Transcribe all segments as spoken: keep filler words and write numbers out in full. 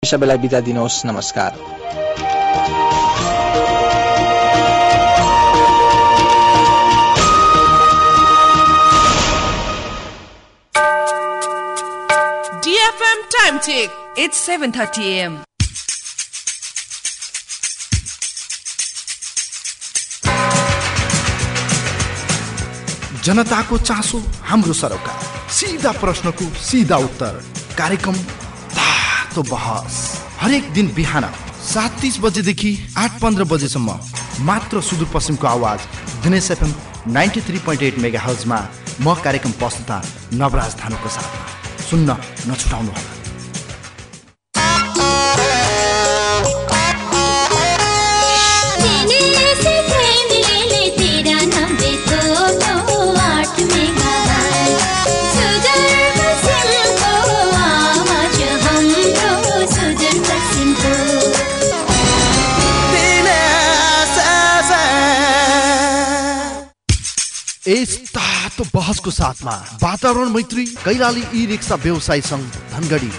सबैलाई बिदा दिनुहोस्। नमस्कार। D F M time check. It's seven thirty a m जनताको चासो हाम्रो सरोकार, सीधा प्रश्नको सीधा उत्तर, कार्यक्रम तातो बहस हरेक दिन बिहान सात तीस बजेदेखि आठ पन्ध्र बजेसम्म मात्र सुदूरपश्चिमको आवाज Dinesh FM ninety three point eight mega हर्जमा म कार्यक्रम प्रस्तुता नवराज धानुको साथमा सुन्न नछुटाउनुहोला। यस तातो बहसको साथमा वातावरण मैत्री कैलाली ई रिक्सा व्यवसायी संघ धनगढी।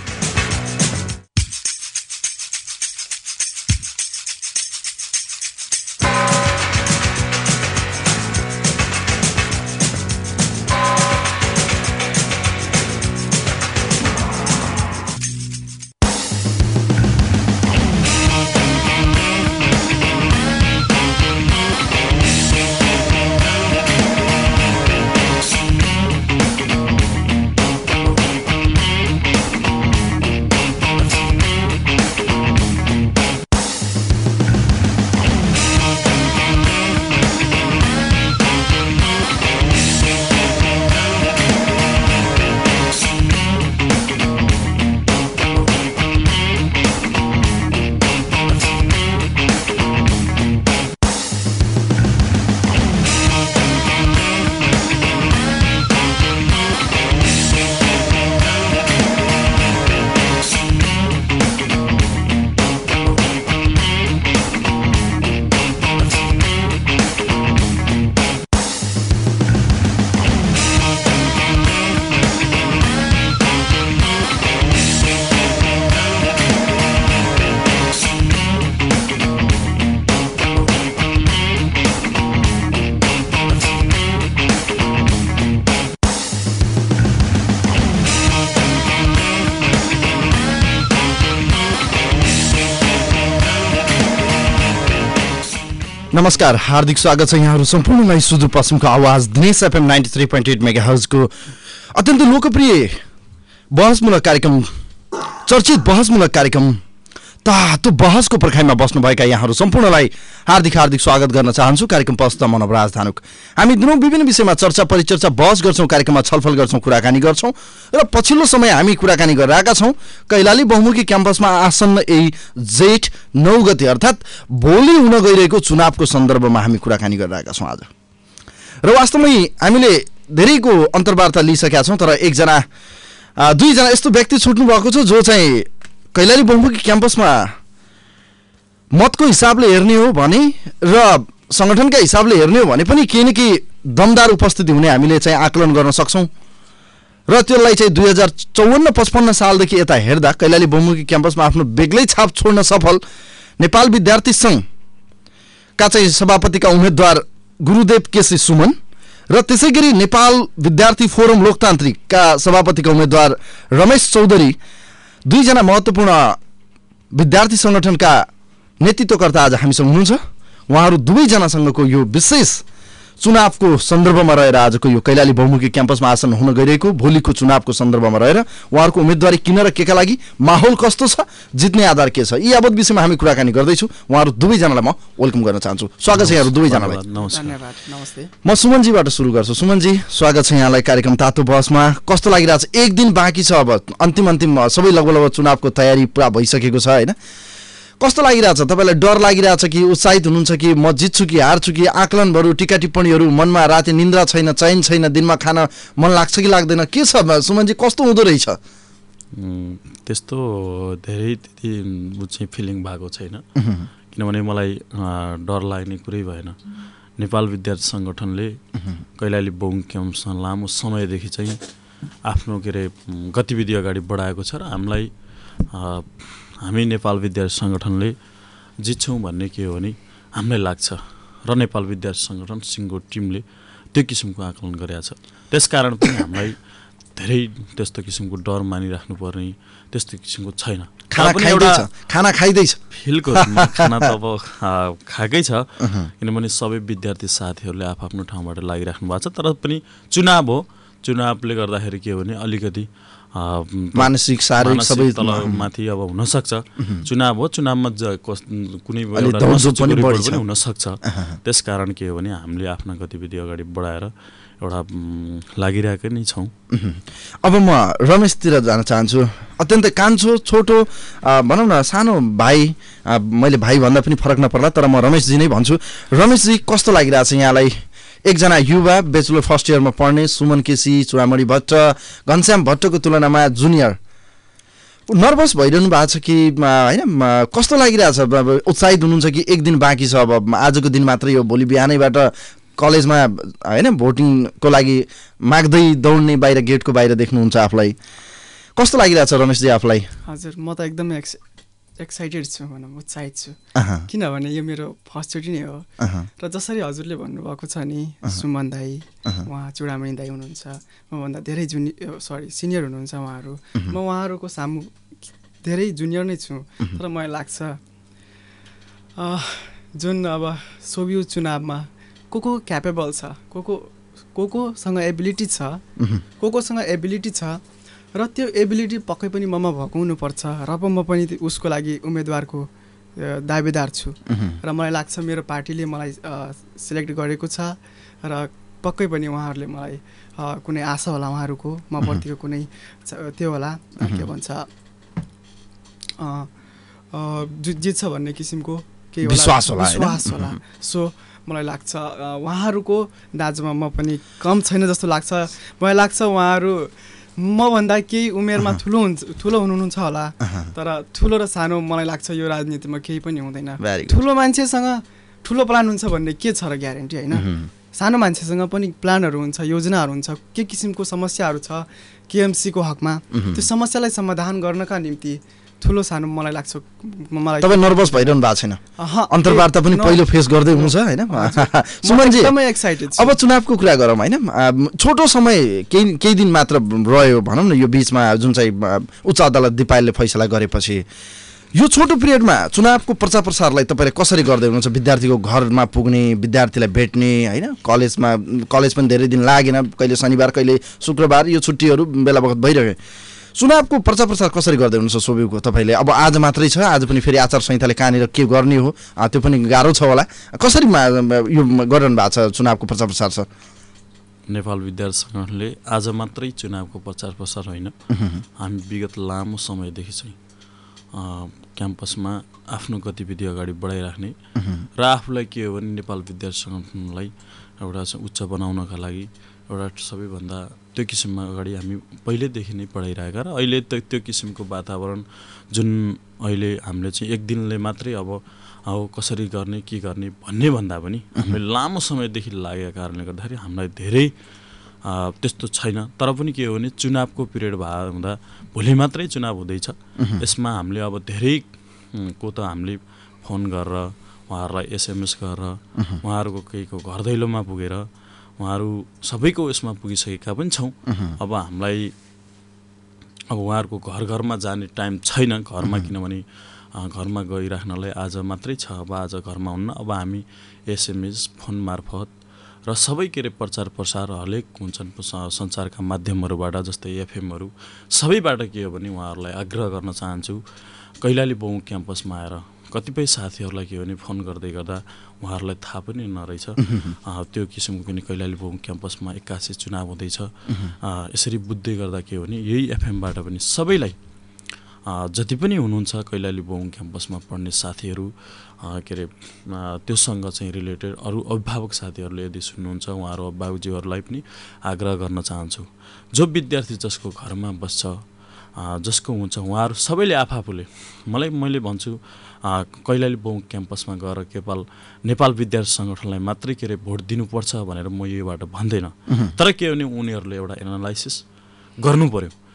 नमस्कार, हार्दिक स्वागत छ यहाँहरू सम्पूर्णलाई सुदूरपश्चिमको आवाज Dinesh FM ninety three point eight mega हर्जको अत्यन्त लोकप्रिय बहसमूलक कार्यक्रम, चर्चित बहसमूलक कार्यक्रम तातो बहसको पर्खाइमा बस्नुभएका यहाँहरू सम्पूर्णलाई हार्दिक हार्दिक स्वागत गर्न चाहन्छु। कार्यक्रम प्रस्तुता म नवराज धानुक। हामी दिनौँ विभिन्न विषयमा चर्चा परिचर्चा बहस गर्छौँ, कार्यक्रममा छलफल गर्छौँ, कुराकानी गर्छौँ र पछिल्लो समय हामी कुराकानी गरिरहेका छौँ कैलाली बहुमुखी क्याम्पसमा आसन्न यही जेठ नौ गते अर्थात् भोलि हुन गइरहेको चुनावको सन्दर्भमा हामी कुराकानी गरिरहेका छौँ आज। र वास्तवमै हामीले धेरैको अन्तर्वार्ता लिइसकेका छौँ, तर एकजना दुईजना यस्तो व्यक्ति छुट्नु भएको छ जो चाहिँ कैलाली बहुमुखी क्याम्पसमा मतको हिसाबले हेर्ने हो भने र सङ्गठनका हिसाबले हेर्ने हो भने पनि केही न केही दमदार उपस्थिति हुने हामीले चाहिँ आकलन गर्न सक्छौँ। र त्यसलाई चाहिँ दुई हजार चौवन्न पचपन्न सालदेखि यता हेर्दा कैलाली बहुमुखी क्याम्पसमा आफ्नो बेग्लै छाप छोड्न सफल नेपाल विद्यार्थी सङ्घका चाहिँ सभापतिका उम्मेद्वार गुरुदेव केसी सुमन र त्यसै गरी नेपाल विद्यार्थी फोरम लोकतान्त्रिकका सभापतिका उम्मेद्वार रमेश चौधरी दुईजना महत्त्वपूर्ण विद्यार्थी सङ्गठनका नेतृत्वकर्ता आज हामीसँग हुनुहुन्छ। उहाँहरू दुवैजनासँगको यो विशेष चुनावको सन्दर्भमा रहेर आजको यो कैलाली बहुमुखी क्याम्पसमा आसन हुन गइरहेको भोलिको चुनावको सन्दर्भमा रहेर उहाँहरूको उम्मेदवारी किन र केका लागि, माहौल कस्तो छ, जित्ने आधार के छ, यी यावत विषयमा हामी कुराकानी गर्दैछौँ। उहाँहरू दुवैजनालाई म वेलकम गर्न चाहन्छु। स्वागत छ यहाँहरू दुवैजनालाई। धन्यवाद। नमस्ते। म सुमनजीबाट सुरु गर्छु। सुमनजी, स्वागत छ यहाँलाई कार्यक्रम तातो बहसमा। कस्तो लागिरहेछ? एक दिन बाँकी छ, अब अन्तिम अन्तिम सबै लगभग लगभग चुनावको तयारी पुरा भइसकेको छ होइन? कस्तो लागिरहेछ? तपाईँलाई डर लागिरहेछ कि उत्साहित हुनुहुन्छ कि म जित्छु कि हार्छु कि? आकलनहरू, टिका टिप्पणीहरू मनमा, राति निन्द्रा छैन, चैन छैन, दिनमा खान मन लाग्छ कि लाग्दैन, के छ सुमनजी? कस्तो हुँदो रहेछ? त्यस्तो धेरै त्यति चाहिँ फिलिङ भएको छैन, किनभने मलाई डर लाग्ने कुरै भएन। नेपाल विद्यार्थी सङ्गठनले कैलाली बहुमुखी क्याम्पसमा लामो समयदेखि चाहिँ आफ्नो के अरे गतिविधि अगाडि बढाएको छ र हामीलाई हामी नेपाल विद्यार्थी सङ्गठनले जित्छौँ भन्ने के हो भने हामीलाई लाग्छ र नेपाल विद्यार्थी सङ्गठन सिङ्गो टिमले त्यो किसिमको आकलन गरेको छ। त्यसकारण पनि हामीलाई धेरै त्यस्तो किसिमको डर मानिराख्नुपर्ने त्यस्तो किसिमको छैन। खाना खाइदैछ खाना खाइदैछ फिलको खाना त अब खाएकै छ, किनभने सबै विद्यार्थी साथीहरूले आफ्नो ठाउँबाट लागिराख्नु भएको छ। तर पनि चुनाव हो, चुनावले गर्दाखेरि के हो भने अलिकति मानसिक शारीरिक सबै तलमाथि अब हुनसक्छ। चुनाव हो, चुनावमा कुनै पनि हुनसक्छ। त्यसकारण के हो भने हामीले आफ्ना गतिविधि अगाडि बढाएर एउटा लागिरहेकै नै छौँ। अब म रमेशतिर जान चाहन्छु। अत्यन्तै कान्छो छोटो भनौँ न सानो भाइ, मैले भाइ भन्दा पनि फरक नपर्ला तर म रमेशजी नै भन्छु। रमेशजी कस्तो लागिरहेछ यहाँलाई? एकजना युवा ब्याचलर फर्स्ट इयरमा पढ्ने सुमन केसी, चुडामणि भट्ट, घनश्याम भट्टको तुलनामा जुनियर, नर्भस भइरहनु भएको छ कि होइन? कस्तो लागिरहेछ? उत्साहित हुनुहुन्छ कि एक दिन बाँकी छ, अब आजको दिन मात्रै हो, भोलि बिहानैबाट कलेजमा होइन भोटिङको लागि माग्दै दौड्ने बाहिर गेटको बाहिर देख्नुहुन्छ आफूलाई? कस्तो लागिरहेछ रमेशजी आफूलाई? हजुर, म त एकदमै एक्स एक्साइटेड छु, भनौँ उत्साहित छु। किनभने यो मेरो फर्स्टचोटि नै हो। र जसरी हजुरले भन्नुभएको छ नि, सुमन दाई, उहाँ चुडामणि दाई हुनुहुन्छ, मभन्दा धेरै जुनि सरी सिनियर हुनुहुन्छ उहाँहरू। म उहाँहरूको सामु धेरै जुनियर नै छु। तर मलाई लाग्छ जुन अब सोभियु चुनावमा को को क्यापेबल छ, को को को कोसँग एबिलिटी छ, को कोसँग एबिलिटी छ र त्यो एबिलिटी पक्कै पनि ममा भएको हुनुपर्छ र पो म पनि उसको लागि उम्मेदवारको दावेदार छु। र मलाई लाग्छ मेरो पार्टीले मलाई सिलेक्ट गरेको छ र पक्कै पनि उहाँहरूले मलाई कुनै आशा होला उहाँहरूको म प्रतिको कुनै त्यो होला के भन्छ जित्छ भन्ने किसिमको केही विश्वास होला विश्वास होला। सो मलाई लाग्छ उहाँहरूको दाजुमा म पनि कम छैन जस्तो लाग्छ। मलाई लाग्छ उहाँहरू मभन्दा केही उमेरमा ठुलो हुन्छ ठुलो हुनुहुन्छ होला, तर ठुलो र सानो मलाई लाग्छ यो राजनीतिमा केही पनि हुँदैन। ठुलो मान्छेसँग ठुलो प्लान हुन्छ भन्ने के छ र ग्यारेन्टी होइन? सानो मान्छेसँग पनि प्लानहरू हुन्छ, योजनाहरू हुन्छ, के किसिमको समस्याहरू छ केएमसीको हकमा, त्यो समस्यालाई समाधान गर्नका निम्ति ठुलो सानो मलाई लाग्छ। मलाई तपाईँ नर्भस भइरहनु भएको छैन? अन्तर्वार्ता पनि पहिलो फेस गर्दै हुनुहुन्छ होइन? सुमनजी एकदमै एक्साइटेड छु। अब चुनावको कुरा गरौँ होइन? छोटो समय केही केही दिन मात्र रह्यो भनौँ न यो बिचमा, जुन चाहिँ उच्च अदालत दिपायलले फैसला गरेपछि यो छोटो पिरियडमा चुनावको प्रचार प्रसारलाई तपाईँले कसरी गर्दै हुनुहुन्छ? विद्यार्थीको घरमा पुग्ने, विद्यार्थीलाई भेट्ने होइन? कलेजमा कलेज पनि धेरै दिन लागेन, कहिले शनिबार कहिले शुक्रबार, यो छुट्टीहरू बेला बखत भइरह्यो। चुनावको प्रचार प्रसार कसरी गर्दै हुनुहुन्छ सोभियुको तपाईँले? अब आज मात्रै छ, आज पनि फेरि आचार संहिताले कहाँनिर के गर्ने हो त्यो पनि गाह्रो छ होला। कसरी यो गरिरहनु भएको छ चुनावको प्रचार प्रसार सर? नेपाल विद्यार्थी सङ्गठनले आज मात्रै चुनावको प्रचार प्रसार होइन, हामी विगत लामो समयदेखि चाहिँ क्याम्पसमा आफ्नो गतिविधि अगाडि बढाइराख्ने र आफूलाई के हो भने नेपाल विद्यार्थी सङ्गठनलाई एउटा चाहिँ उच्च बनाउनका लागि एउटा सबैभन्दा त्यो किसिममा अगाडि हामी पहिल्यैदेखि नै बढाइरहेका र अहिले त त्यो किसिमको वातावरण जुन अहिले हामीले चाहिँ एक दिनले मात्रै अब अब कसरी गर्ने के गर्ने भन्ने भन्दा पनि हामीले लामो समयदेखि लागेका कारणले गर्दाखेरि हामीलाई धेरै त्यस्तो छैन। तर पनि के हो भने चुनावको पिरियड भए हुँदा भोलि मात्रै चुनाव हुँदैछ, यसमा हामीले अब धेरै को त हामीले फोन गरेर उहाँहरूलाई एसएमएस गरेर उहाँहरूको केहीको घर दैलोमा पुगेर उहाँहरू सबैको यसमा पुगिसकेका पनि छौँ। अब हामीलाई अब उहाँहरूको घर घरमा जाने टाइम छैन घरमा, किनभने घरमा गइराख्नलाई आज मात्रै छ, अब आज घरमा हुन्न। अब हामी एसएमएस फोन मार्फत र सबै के अरे प्रचार प्रसार हरेक हुन्छन् सञ्चारका माध्यमहरूबाट जस्तै एफएमहरू सबैबाट के हो भने उहाँहरूलाई आग्रह गर्न चाहन्छु कैलाली बहु क्याम्पसमा आएर कतिपय साथीहरूलाई के हो भने फोन गर्दै गर्दा उहाँहरूलाई थाहा पनि नरहेछ त्यो किसिमको किन कैलाली बहु क्याम्पसमा एक्कासी चुनाव हुँदैछ। यसरी बुझ्दै गर्दा के हो भने यही एफएमबाट पनि सबैलाई जति पनि हुनुहुन्छ कैलाली बहु क्याम्पसमा पढ्ने साथीहरू के अरे त्योसँग चाहिँ रिलेटेड अरू अभिभावक साथीहरूले यदि सुन्नुहुन्छ उहाँहरू अभिभावकज्यूहरूलाई पनि आग्रह गर्न चाहन्छु, जो विद्यार्थी जसको घरमा बस्छ जसको हुन्छ उहाँहरू सबैले आफूले मलाई मैले भन्छु कैलाली बहु क्याम्पसमा गएर केवल नेपाल विद्यार्थी सङ्गठनलाई मात्रै के अरे भोट दिनुपर्छ भनेर म योबाट भन्दैन, तर के भने उनीहरूले एउटा एनालाइसिस गर्नु पर्यो।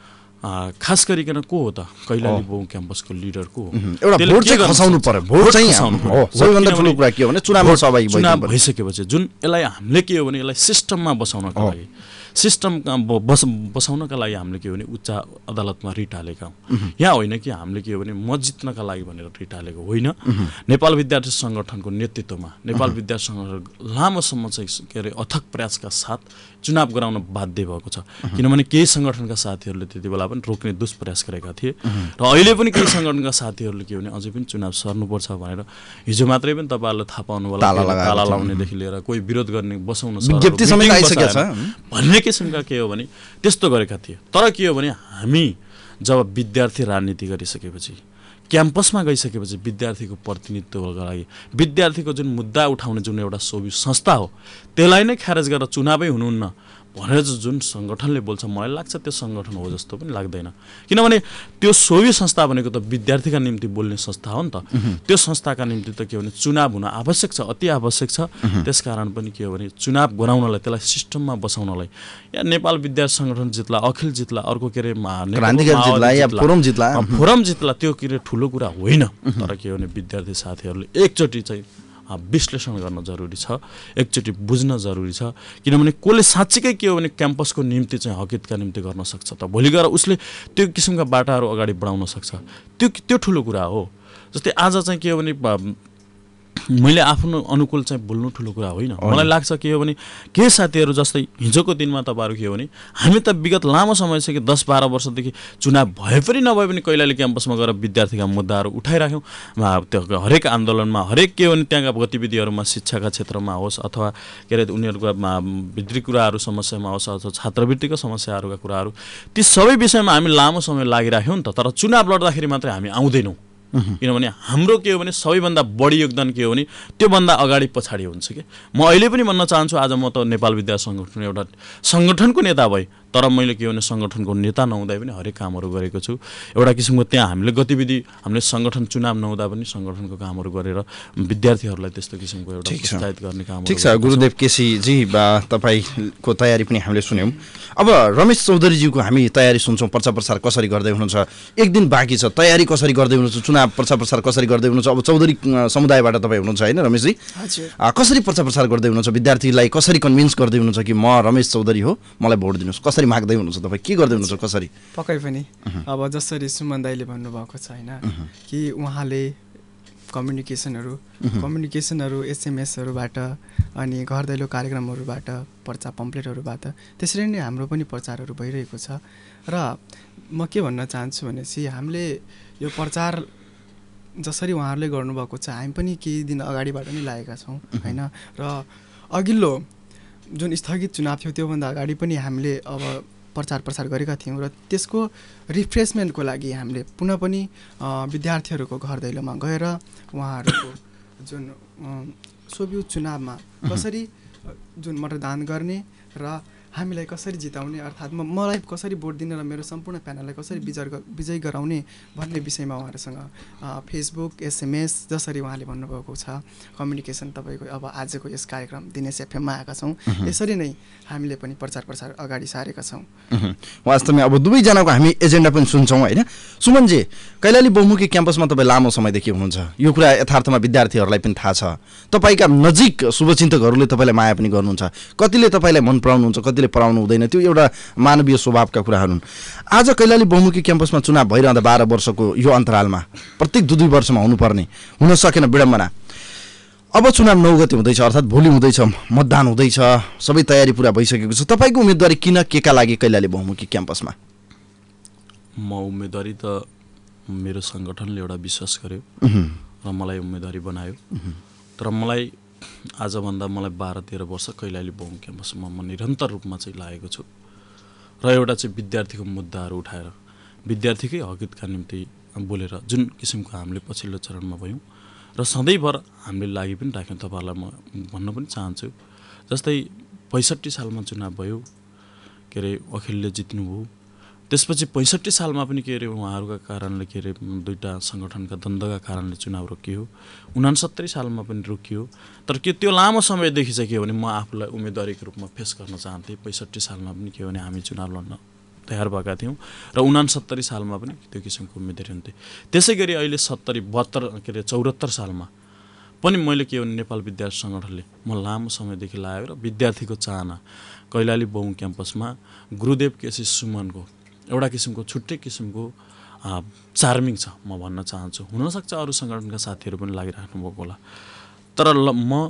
खास गरिकन को हो त कैलाली बहु क्याम्पसको लिडर को हो एउटा भोट चाहिँ खसाउनु पर्यो भोट चाहिँ हो सबैभन्दा ठुलो कुरा के हो भने चुनावमा सहभागी चुनाव भइसकेपछि जुन यसलाई हामीले के हो भने यसलाई सिस्टममा बसाउनका लागि सिस्टम बस बसाउनका लागि हामीले के हो भने उच्च अदालतमा रिट हालेका हौँ यहाँ होइन कि हामीले के हो भने म जित्नका लागि भनेर रिट हालेको होइन नेपाल विद्यार्थी सङ्गठनको नेतृत्वमा नेपाल विद्यार्थी सङ्गठन लामोसम्म चाहिँ के अरे अथक प्रयासका साथ चुनाव गराउन बाध्य भएको छ किनभने केही सङ्गठनका साथीहरूले त्यति बेला पनि रोक्ने दुष्प्रयास गरेका थिए र अहिले पनि केही सङ्गठनका साथीहरूले के भने अझै पनि चुनाव सर्नुपर्छ भनेर हिजो मात्रै पनि तपाईँहरूले थाहा पाउनु होला ताला लाउनेदेखि लिएर कोही विरोध गर्ने बसाउन भन्ने किसिमका के हो भने त्यस्तो गरेका थिए तर के हो भने हामी जब विद्यार्थी राजनीति गरिसकेपछि क्याम्पसमा गइसकेपछि विद्यार्थीको प्रतिनिधित्वका लागि विद्यार्थीको जुन मुद्दा उठाउने जुन एउटा सोभि संस्था हो त्यसलाई नै खारेज गरेर चुनावै हुनुहुन्न भनेर जुन सङ्गठनले बोल्छ मलाई लाग्छ त्यो सङ्गठन हो जस्तो पनि लाग्दैन किनभने त्यो सोभि संस्था भनेको त विद्यार्थीका निम्ति बोल्ने संस्था हो नि त त्यो संस्थाका निम्ति त के हो भने चुनाव हुन आवश्यक छ अति आवश्यक छ त्यसकारण पनि के हो भने चुनाव गराउनलाई त्यसलाई सिस्टममा बसाउनलाई या नेपाल विद्यार्थी सङ्गठन जित्ला अखिल जित्ला अर्को के अरे फोरम जित्ला त्यो के अरे ठुलो कुरा होइन तर के हो भने विद्यार्थी साथीहरूले एकचोटि चाहिँ विश्लेषण गर्न जरुरी छ एकचोटि बुझ्न जरुरी छ किनभने कसले साँच्चीकै के हो भने क्याम्पसको निम्ति चाहिँ हकितका निम्ति गर्न सक्छ त भोलि गएर उसले त्यो किसिमका बाटाहरू अगाडि बढाउन सक्छ त्यो त्यो ठुलो कुरा हो जस्तै आज चाहिँ के हो भने मैले आफ्नो अनुकूल चाहिँ बोल्नु ठुलो कुरा होइन मलाई लाग्छ के हो भने केही साथीहरू जस्तै हिजोको दिनमा तपाईँहरू के हो भने हामी त विगत लामो समयसम्म दस बाह्र वर्षदेखि चुनाव भए पनि नभए पनि कैलाली क्याम्पसमा गएर विद्यार्थीका मुद्दाहरू उठाइराख्यौँ त्यो हरेक आन्दोलनमा हरेक के हो भने त्यहाँका गतिविधिहरूमा शिक्षाका क्षेत्रमा होस् अथवा के अरे उनीहरूको भित्री कुराहरू समस्यामा होस् अथवा छात्रवृत्तिको समस्याहरूका कुराहरू ती सबै विषयमा हामी लामो समय लागिराख्यौँ नि त तर चुनाव लड्दाखेरि मात्रै हामी आउँदैनौँ किनभने हाम्रो के हो भने सबैभन्दा बढी योगदान के हो भने त्योभन्दा अगाडि पछाडि हुन्छ कि म अहिले पनि भन्न चाहन्छु आज म त नेपाल विद्यार्थी सङ्गठन एउटा सङ्गठनको नेता भए तर मैले के भने सङ्गठनको नेता नहुँदा पनि हरेक कामहरू गरेको छु एउटा किसिमको त्यहाँ हामीले गतिविधि हामीले सङ्गठन चुनाव नहुँदा पनि सङ्गठनको कामहरू गरेर विद्यार्थीहरूलाई त्यस्तो किसिमको एउटा प्रोत्साहित गर्ने काम ठिक छ गुरुदेव केसीजी तपाईँको तयारी पनि हामीले सुन्यौँ अब रमेश चौधरीज्यूको हामी तयारी सुन्छौँ प्रचार प्रसार कसरी गर्दै हुनुहुन्छ एक दिन बाँकी छ तयारी कसरी गर्दै हुनुहुन्छ चुनाव प्रचार प्रसार कसरी गर्दै हुनुहुन्छ अब चौधरी समुदायबाट तपाईँ हुनुहुन्छ होइन रमेशजी कसरी प्रचार प्रसार गर्दै हुनुहुन्छ विद्यार्थीलाई कसरी कन्भिन्स गर्दै हुनुहुन्छ कि म रमेश चौधरी हो मलाई भोट दिनुहोस् कसरी माग्दै हुनुहुन्छ तपाईँ के गर्दै हुनुहुन्छ कसरी पक्कै पनि अब जसरी सुमन दाइले भन्नुभएको छ होइन कि उहाँले कम्युनिकेसनहरू कम्युनिकेसनहरू एसएमएसहरूबाट अनि घर दैलो कार्यक्रमहरूबाट पर्चा पम्पलेटहरूबाट त्यसरी नै हाम्रो पनि प्रचारहरू भइरहेको छ र म के भन्न चाहन्छु भनेपछि हामीले यो प्रचार जसरी उहाँहरूले गर्नुभएको छ हामी पनि केही दिन अगाडिबाट नै लागेका छौँ होइन र अघिल्लो जुन स्थगित चुनाव थियो त्योभन्दा अगाडि पनि हामीले अब प्रचार प्रसार गरेका थियौँ र त्यसको रिफ्रेसमेन्टको लागि हामीले पुनः पनि विद्यार्थीहरूको घर दैलोमा गएर उहाँहरूको जुन सोभि चुनावमा कसरी जुन मतदान गर्ने र हामीलाई कसरी जिताउने अर्थात् म मलाई कसरी भोट दिने र मेरो सम्पूर्ण प्यानललाई कसरी विजय विजय गराउने भन्ने विषयमा उहाँहरूसँग फेसबुक एसएमएस जसरी उहाँले भन्नुभएको छ कम्युनिकेसन तपाईँको अब आजको यस कार्यक्रम दिनेश एफएममा आएका छौँ यसरी नै हामीले पनि प्रचार प्रसार अगाडि सारेका छौँ वास्तवमा अब दुवैजनाको हामी एजेन्डा पनि सुन्छौँ होइन सुमनजी कैलाली बहुमुखी क्याम्पसमा तपाईँ लामो समयदेखि हुनुहुन्छ यो कुरा यथार्थमा विद्यार्थीहरूलाई पनि थाहा छ तपाईँका नजिक शुभचिन्तकहरूले तपाईँलाई माया पनि गर्नुहुन्छ कतिले तपाईँलाई मन पराउनुहुन्छ कतिले पराउनु हुँदैन त्यो एउटा मानवीय स्वभावका कुराहरू हुन् आज कैलाली बहुमुखी क्याम्पसमा चुनाव भइरहँदा बाह्र वर्षको यो अन्तरालमा प्रत्येक दुई दुई वर्षमा हुनुपर्ने हुन सकेन विडम्बना अब चुनाव नौ गते हुँदैछ अर्थात् भोलि हुँदैछ मतदान हुँदैछ सबै तयारी पुरा भइसकेको छ तपाईँको उम्मेदवारी किन के का लागि कैलाली बहुमुखी क्याम्पसमा म उम्मेदवारी त मेरो सङ्गठनले एउटा विश्वास गर्यो र मलाई उम्मेदवारी बनायो तर मलाई आजभन्दा मलाई बाह्र तेह्र वर्ष कैलाली बहुमुखी क्याम्पसमा म निरन्तर रूपमा चाहिँ लागेको छु र एउटा चाहिँ विद्यार्थीको मुद्दाहरू उठाएर विद्यार्थीकै हकितका निम्ति बोलेर जुन किसिमको हामीले पछिल्लो चरणमा भयौँ र सधैँभर हामीले लागि पनि राख्यौँ तपाईँहरूलाई म भन्न पनि चाहन्छु जस्तै पैँसट्ठी सालमा चुनाव भयो के अरे अखिलले जित्नुभयो त्यसपछि पैँसट्ठी सालमा पनि के अरे उहाँहरूका कारणले के अरे दुईवटा सङ्गठनका द्वन्द्वका कारणले चुनाव रोकियो उनासत्तरी सालमा पनि रोकियो तर के त्यो लामो समयदेखि चाहिँ के हो भने म आफूलाई उम्मेदवारीको रूपमा फेस गर्न चाहन्थेँ पैँसट्ठी सालमा पनि के हो भने हामी चुनाव लड्न तयार भएका थियौँ र उनासत्तरी सालमा पनि त्यो किसिमको उम्मेदवारी हुन्थे। त्यसै गरी अहिले सत्तरी बहत्तर के अरे चौहत्तर सालमा पनि मैले के भने नेपाल विद्यार्थी सङ्गठनले म लामो समयदेखि लाग्यो र विद्यार्थीको चाहना कैलाली बहु क्याम्पसमा गुरुदेव केसी सुमनको एउटा किसिमको छुट्टै किसिमको चार्मिङ छ म भन्न चाहन्छु। हुनसक्छ अरू सङ्गठनका साथीहरू पनि लागिराख्नु भएको होला, तर ल म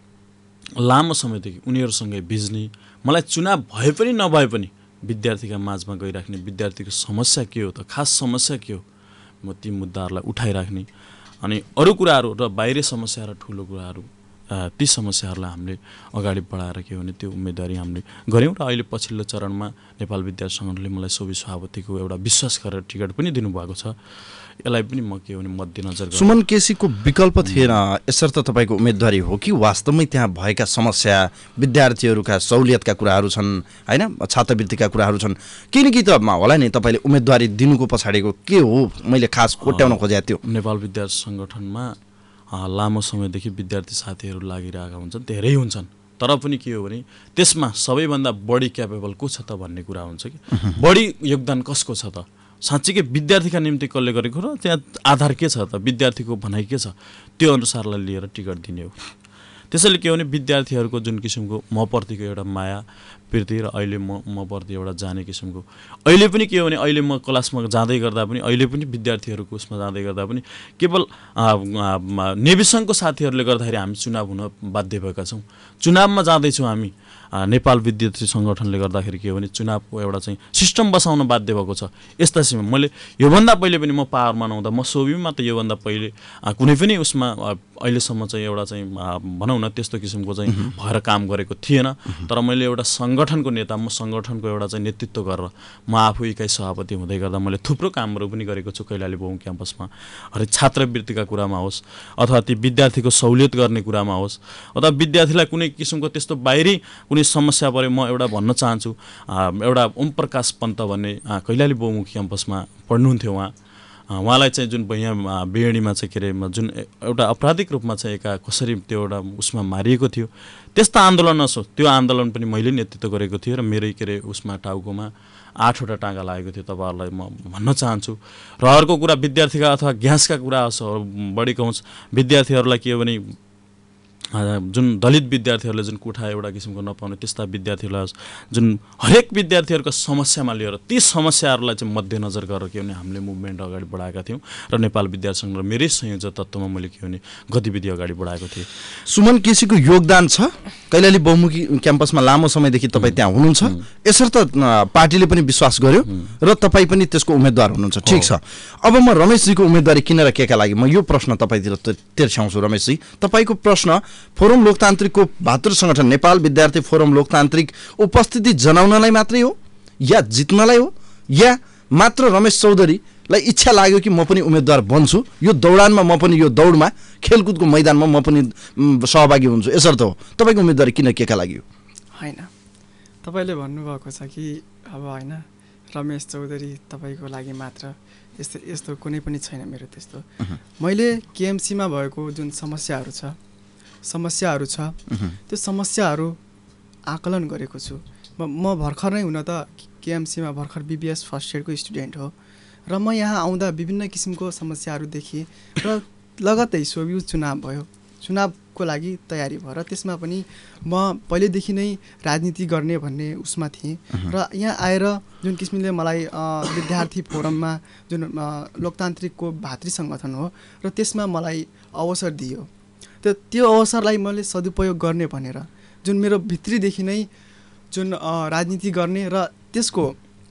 लामो समयदेखि उनीहरूसँगै भिज्ने, मलाई चुनाव भए पनि नभए पनि विद्यार्थीका माझमा गइराख्ने, विद्यार्थीको समस्या के हो त, खास समस्या के हो, म ती मुद्दाहरूलाई उठाइराख्ने अनि अरू कुराहरू र बाहिरी समस्या र ठुलो कुराहरू ती समस्याहरूलाई हामीले अगाडि बढाएर के भने त्यो उम्मेदवारी हामीले गऱ्यौँ र अहिले पछिल्लो चरणमा नेपाल विद्यार्थी सङ्गठनले मलाई सोभि सभापतिको एउटा विश्वास गरेर टिकट पनि दिनुभएको छ। यसलाई पनि म के भने मध्यनजर गरेर सुमन केसीको विकल्प थिएन यसर्थ तपाईँको उम्मेदवारी हो कि वास्तवमै त्यहाँ भएका समस्या विद्यार्थीहरूका सहुलियतका कुराहरू छन् होइन, छात्रवृत्तिका कुराहरू छन्, किन कि त होला नि तपाईँले उम्मेदवारी दिनुको पछाडिको के हो मैले खास कोट्याउन खोजेको थियो? नेपाल विद्यार्थी सङ्गठनमा लामो समयदेखि विद्यार्थी साथीहरू लागिरहेका हुन्छन्, धेरै हुन्छन्, तर पनि के हो भने त्यसमा सबैभन्दा बढी क्यापेबल को छ त भन्ने कुरा हुन्छ कि बढी योगदान कसको छ त, साँच्चीकै विद्यार्थीका निम्ति कसले गरेको र त्यहाँ आधार के छ त, विद्यार्थीको भनाइ के छ, त्यो अनुसारलाई लिएर टिकट दिने हो। त्यसैले के भने विद्यार्थीहरूको जुन किसिमको म प्रतिको एउटा माया प्रीति र अहिले म म प्रति एउटा जाने किसिमको अहिले पनि के हो भने अहिले म क्लासमा जाँदै गर्दा पनि अहिले पनि विद्यार्थीहरूको उसमा जाँदै गर्दा पनि केवल नेभी सङ्घको साथीहरूले गर्दाखेरि हामी चुनाव हुन बाध्य भएका छौँ। चुनावमा जाँदैछौँ हामी नेपाल विद्यार्थी सङ्गठनले गर्दाखेरि के हो भने चुनावको एउटा चाहिँ सिस्टम बसाउन बाध्य भएको छ। यस्ता सीमा मैले योभन्दा पहिले पनि म पावरमा नहुँदा म सोभिमा त योभन्दा पहिले कुनै पनि उसमा अहिलेसम्म चाहिँ एउटा चाहिँ भनौँ न त्यस्तो किसिमको चाहिँ भएर काम गरेको थिएन, तर मैले एउटा सङ्गठनको नेता म सङ्गठनको एउटा चाहिँ नेतृत्व गरेर म आफू इकाइ सभापति हुँदै गर्दा मैले थुप्रो कामहरू पनि गरेको छु कैलाली बहु क्याम्पसमा, हरेक छात्रवृत्तिका कुरामा होस् अथवा ती विद्यार्थीको सहुलियत गर्ने कुरामा होस् अथवा विद्यार्थीलाई कुनै किसिमको त्यस्तो बाहिरी कुनै समस्या परे म एउटा भन्न चाहन्छु। एउटा ओम प्रकाश पन्त भन्ने कैलाली बहुमुखी क्याम्पसमा पढ्नुहुन्थ्यो, उहाँ उहाँलाई चाहिँ जुन यहाँ बेडीमा चाहिँ के अरे जुन एउटा आपराधिक रूपमा चाहिँ एका कसरी त्यो एउटा उसमा मारिएको थियो, त्यस्ता आन्दोलन नसो त्यो आन्दोलन पनि मैले नेतृत्व गरेको थिएँ र मेरै के अरे उसमा टाउकोमा आठवटा टाँगा लागेको थियो। तपाईँहरूलाई म भन्न चाहन्छु र अर्को कुरा विद्यार्थीका अथवा ग्यासका कुरा होस् बढी कहन्छ विद्यार्थीहरूलाई के हो भने जुन दलित विद्यार्थीहरूले जुन कोठा एउटा किसिमको नपाउने त्यस्ता विद्यार्थीहरूलाई जुन हरेक विद्यार्थीहरूको समस्यामा लिएर ती समस्याहरूलाई चाहिँ मध्यनजर गरेर के भने हामीले मुभमेन्ट अगाडि बढाएका थियौँ र नेपाल विद्यार्थी सङ्घ र मेरै संयोजक तत्त्वमा मैले के भने गतिविधि अगाडि बढाएको थिएँ। सुमन केसीको योगदान छ कैलाली बहुमुखी क्याम्पसमा लामो समयदेखि तपाईँ त्यहाँ हुनुहुन्छ, यसर्थ पार्टीले पनि विश्वास गर्यो र तपाईँ पनि त्यसको उम्मेदवार हुनुहुन्छ, ठिक छ। अब म रमेशजीको उम्मेदवारी किन र के का लागि म यो प्रश्न तपाईँतिर तेर्स्याउँछु। रमेशजी, तपाईँको प्रश्न फोरम लोकतान्त्रिकको भातृ सङ्गठन नेपाल विद्यार्थी फोरम लोकतान्त्रिक उपस्थिति जनाउनलाई मात्रै हो या जित्नलाई हो या मात्र रमेश चौधरीलाई इच्छा लाग्यो कि म पनि उम्मेदवार बन्छु, यो दौडानमा म पनि यो दौडमा खेलकुदको मैदानमा म पनि सहभागी हुन्छु, यसर्थ हो तपाईँको उम्मेदवारी किन के का लागि हो? होइन, तपाईँले भन्नुभएको छ कि अब होइन रमेश चौधरी तपाईँको लागि मात्र, यस्तो यस्तो कुनै पनि छैन मेरो त्यस्तो। मैले केएमसीमा भएको जुन समस्याहरू छ समस्याहरू छ त्यो समस्याहरू आकलन गरेको छु। म म भर्खर नै हुन त केएमसीमा भर्खर बिबिएस फर्स्ट इयरको स्टुडेन्ट हो र म यहाँ आउँदा विभिन्न किसिमको समस्याहरू देखेँ र लगत्तै सोभियु चुनाव भयो, चुनावको लागि तयारी भएर त्यसमा पनि म पहिलेदेखि नै राजनीति गर्ने भन्ने उसमा थिएँ र यहाँ आएर जुन किसिमले मलाई विद्यार्थी फोरममा जुन लोकतान्त्रिकको भातृ सङ्गठन हो र त्यसमा मलाई अवसर दियो, त्यो त्यो अवसरलाई मैले सदुपयोग गर्ने भनेर जुन मेरो भित्रीदेखि नै जुन राजनीति गर्ने र त्यसको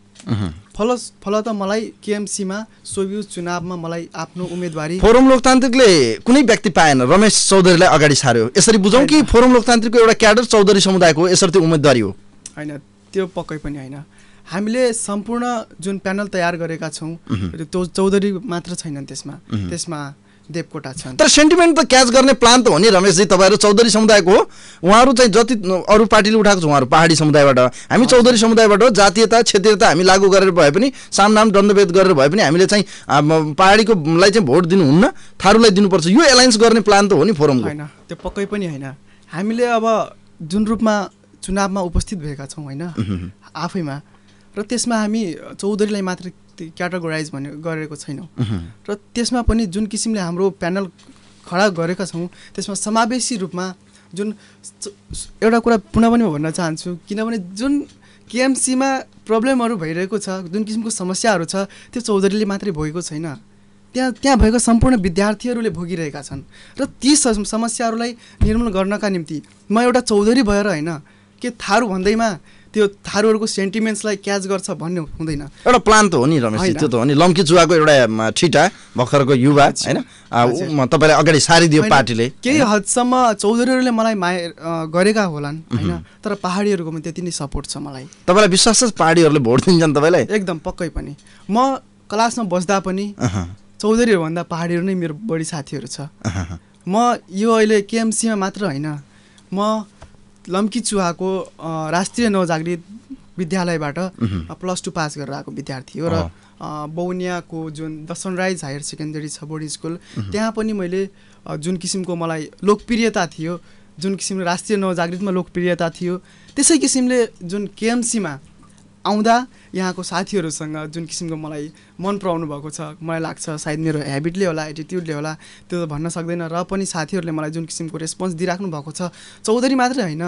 फल फलत मलाई केएमसीमा सोभियु चुनावमा मलाई आफ्नो उम्मेदवारी फोरम लोकतान्त्रिकले कुनै व्यक्ति पाएन, रमेश चौधरीलाई अगाडि सार्यो, यसरी बुझौँ कि फोरम लोकतान्त्रिकको एउटा क्याडर चौधरी समुदायको हो, यसरी त्यो उम्मेदवारी हो? होइन, त्यो पक्कै पनि होइन। हामीले सम्पूर्ण जुन प्यानल तयार गरेका छौँ त्यो चौधरी मात्र छैनन् त्यसमा, त्यसमा देवकोटा छन्। तर सेन्टिमेन्ट त क्याच गर्ने प्लान त हो नि रमेशजी, तपाईँहरू चौधरी समुदायको हो, उहाँहरू चाहिँ जति अरू पार्टीले उठाएको छ उहाँहरू पहाडी समुदायबाट, हामी चौधरी समुदायबाट जातीयता क्षेत्रीयता हामी लागू गरेर भए पनि सामनाम दण्डभेद गरेर भए पनि हामीले चाहिँ पहाडीकोलाई चाहिँ भोट दिनुहुन्न, थारूलाई दिनुपर्छ, यो एलायन्स गर्ने प्लान त हो नि फोरमको? होइन, त्यो पक्कै पनि होइन। हामीले अब जुन रूपमा चुनावमा उपस्थित भएका छौँ होइन आफैमा र त्यसमा हामी चौधरीलाई मात्र क्याटेगोराइज भने गरेको छैनौँ र त्यसमा पनि जुन किसिमले हाम्रो प्यानल खडा गरेका छौँ त्यसमा समावेशी रूपमा जुन एउटा कुरा पुनः पनि म भन्न चाहन्छु किनभने जुन केएमसीमा प्रब्लमहरू भइरहेको छ जुन किसिमको समस्याहरू छ त्यो चौधरीले मात्रै भोगेको छैन त्यहाँ त्यहाँ भएको सम्पूर्ण विद्यार्थीहरूले भोगिरहेका छन् र ती समस्याहरूलाई निर्मूल गर्नका निम्ति म एउटा चौधरी भएर होइन के थारू भन्दैमा त्यो थारूहरूको सेन्टिमेन्ट्सलाई क्याच गर्छ भन्ने हुँदैन एउटा प्लान त हो नि रमेश त्यो त हो नि लम्की चुवाको एउटा ठिटा भर्खरको युवा होइन तपाईँलाई अगाडि सारिदियो पार्टीले केही हदसम्म चौधरीहरूले मलाई माया गरेका होलान् होइन तर पहाडीहरूको पनि त्यति नै सपोर्ट छ मलाई तपाईँलाई विश्वास छ पहाडीहरूले भोट दिन्छन् तपाईँलाई एकदम पक्कै पनि म क्लासमा बस्दा पनि चौधरीहरूभन्दा पहाडीहरू नै मेरो बढी साथीहरू छ म यो अहिले केएमसीमा मात्र होइन म लम्की चुहाको राष्ट्रिय नवजागृत विद्यालयबाट प्लस टू पास गरेर आएको विद्यार्थी हो र बौनियाको जुन द सनराइज हायर सेकेन्डरी छ बोर्डिङ स्कुल त्यहाँ पनि मैले जुन किसिमको मलाई लोकप्रियता थियो जुन किसिमले राष्ट्रिय नवजागृतमा लोकप्रियता थियो त्यसै किसिमले जुन केएमसीमा आउँदा यहाँको साथीहरूसँग जुन किसिमको मलाई मन पराउनु भएको छ मलाई लाग्छ सायद मेरो ह्याबिटले होला एटिट्युडले होला त्यो त भन्न सक्दैन र पनि साथीहरूले मलाई जुन किसिमको रेस्पोन्स दिइराख्नु भएको छ चौधरी मात्रै होइन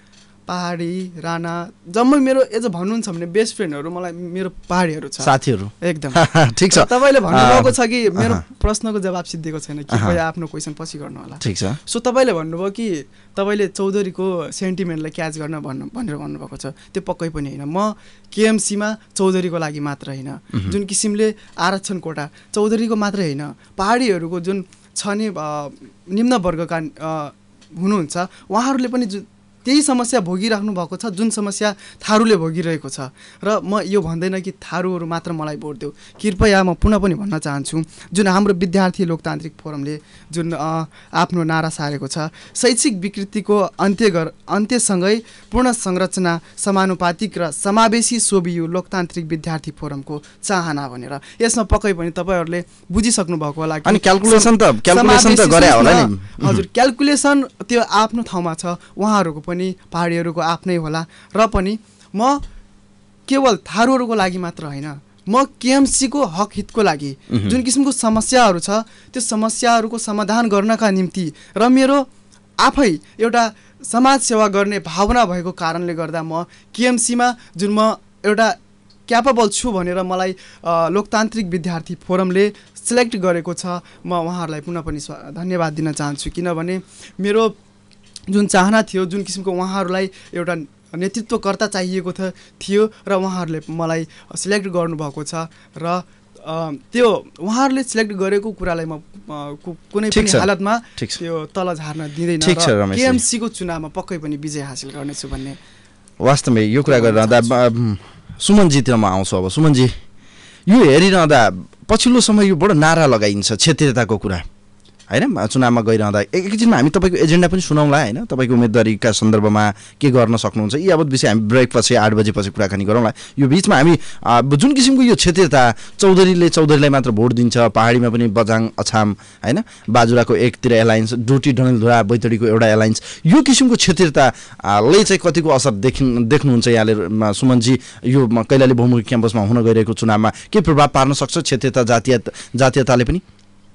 पहाडी राणा जम्मै मेरो एज भन्नुहुन्छ भने बेस्ट फ्रेन्डहरू मलाई मेरो पहाडीहरू छ साथीहरू एकदम ठिक छ तपाईँले भन्नुभएको छ कि मेरो प्रश्नको जवाब सिद्धिएको छैन कृपया आफ्नो क्वेसन पछि गर्नु होला ठिक छ सो तपाईँले भन्नुभयो कि तपाईँले चौधरीको सेन्टिमेन्टलाई क्याच गर्न भन्नु भनेर भन्नुभएको छ त्यो पक्कै पनि होइन म केएमसीमा चौधरीको लागि मात्र होइन जुन किसिमले आरक्षण कोटा चौधरीको मात्रै होइन पहाडीहरूको जुन छ नि निम्न वर्गका हुनुहुन्छ उहाँहरूले पनि जुन त्यही समस्या भोगिराख्नु भएको छ जुन समस्या थारूले भोगिरहेको छ र म यो भन्दैन कि थारूहरू मात्र मलाई भोट देऊ कृपया म पुनः पनि भन्न चाहन्छु जुन हाम्रो विद्यार्थी लोकतान्त्रिक फोरमले जुन आफ्नो नारा सारेको छ शैक्षिक विकृतिको अन्त्य गर अन्त्यसँगै पूर्ण संरचना समानुपातिक र समावेशी सोभियु लोकतान्त्रिक विद्यार्थी फोरमको चाहना भनेर यसमा पक्कै पनि तपाईँहरूले बुझिसक्नु भएको होला अनि क्याल्कुलेसन त क्याल्कुलेसन त गरे होला नि हजुर क्याल्कुलेसन त्यो आफ्नो ठाउँमा छ उहाँहरूको पनि पहाडीहरूको आफ्नै होला र पनि म केवल थारूहरूको लागि मात्र होइन म केएमसीको हक हितको लागि जुन किसिमको समस्याहरू छ त्यो समस्याहरूको समाधान गर्नका निम्ति र मेरो आफै एउटा समाज सेवा गर्ने भावना भएको कारणले गर्दा म केएमसीमा जुन म एउटा क्यापेबल छु भनेर मलाई लोकतान्त्रिक विद्यार्थी फोरमले सिलेक्ट गरेको छ म उहाँहरूलाई पुनः पनि धन्यवाद दिन चाहन्छु किनभने मेरो जुन चाहना थियो जुन किसिमको उहाँहरूलाई एउटा नेतृत्वकर्ता चाहिएको थियो र उहाँहरूले मलाई सिलेक्ट गर्नुभएको छ र त्यो उहाँहरूले सिलेक्ट गरेको कुरालाई म कुनै पनि हालतमा त्यो तल झार्न दिँदैन र केएमसीको चुनावमा पक्कै पनि विजय हासिल गर्नेछु भन्ने वास्तवमै यो कुरा गरिरहँदा सुमनजीतिर म आउँछु अब सुमनजी यो हेरिरहँदा पछिल्लो समय यो बडो नारा लगाइन्छ क्षेत्रीयताको कुरा होइन चुनावमा गइरहँदा एकैछिनमा हामी तपाईँको एजेन्डा पनि सुनाउँला होइन तपाईँको उम्मेदवारीका सन्दर्भमा के गर्न सक्नुहुन्छ यी अब विषय हामी ब्रेकपछि आठ बजेपछि कुराकानी गरौँला यो बिचमा हामी जुन किसिमको यो क्षेत्रीयता चौधरीले चौधरीलाई मात्र भोट दिन्छ पहाडीमा पनि बझाङ अछाम होइन बाजुराको एकतिर एलायन्स डोटी डडेलधुरा बैतडीको एउटा एलायन्स यो किसिमको क्षेत्रीयताले चाहिँ कतिको असर देखि देख्नुहुन्छ यहाँले सुमनजी यो कैलाली बहुमुखी क्याम्पसमा हुन गइरहेको चुनावमा के प्रभाव पार्न सक्छ क्षेत्रीयता जातीय जातीयताले पनि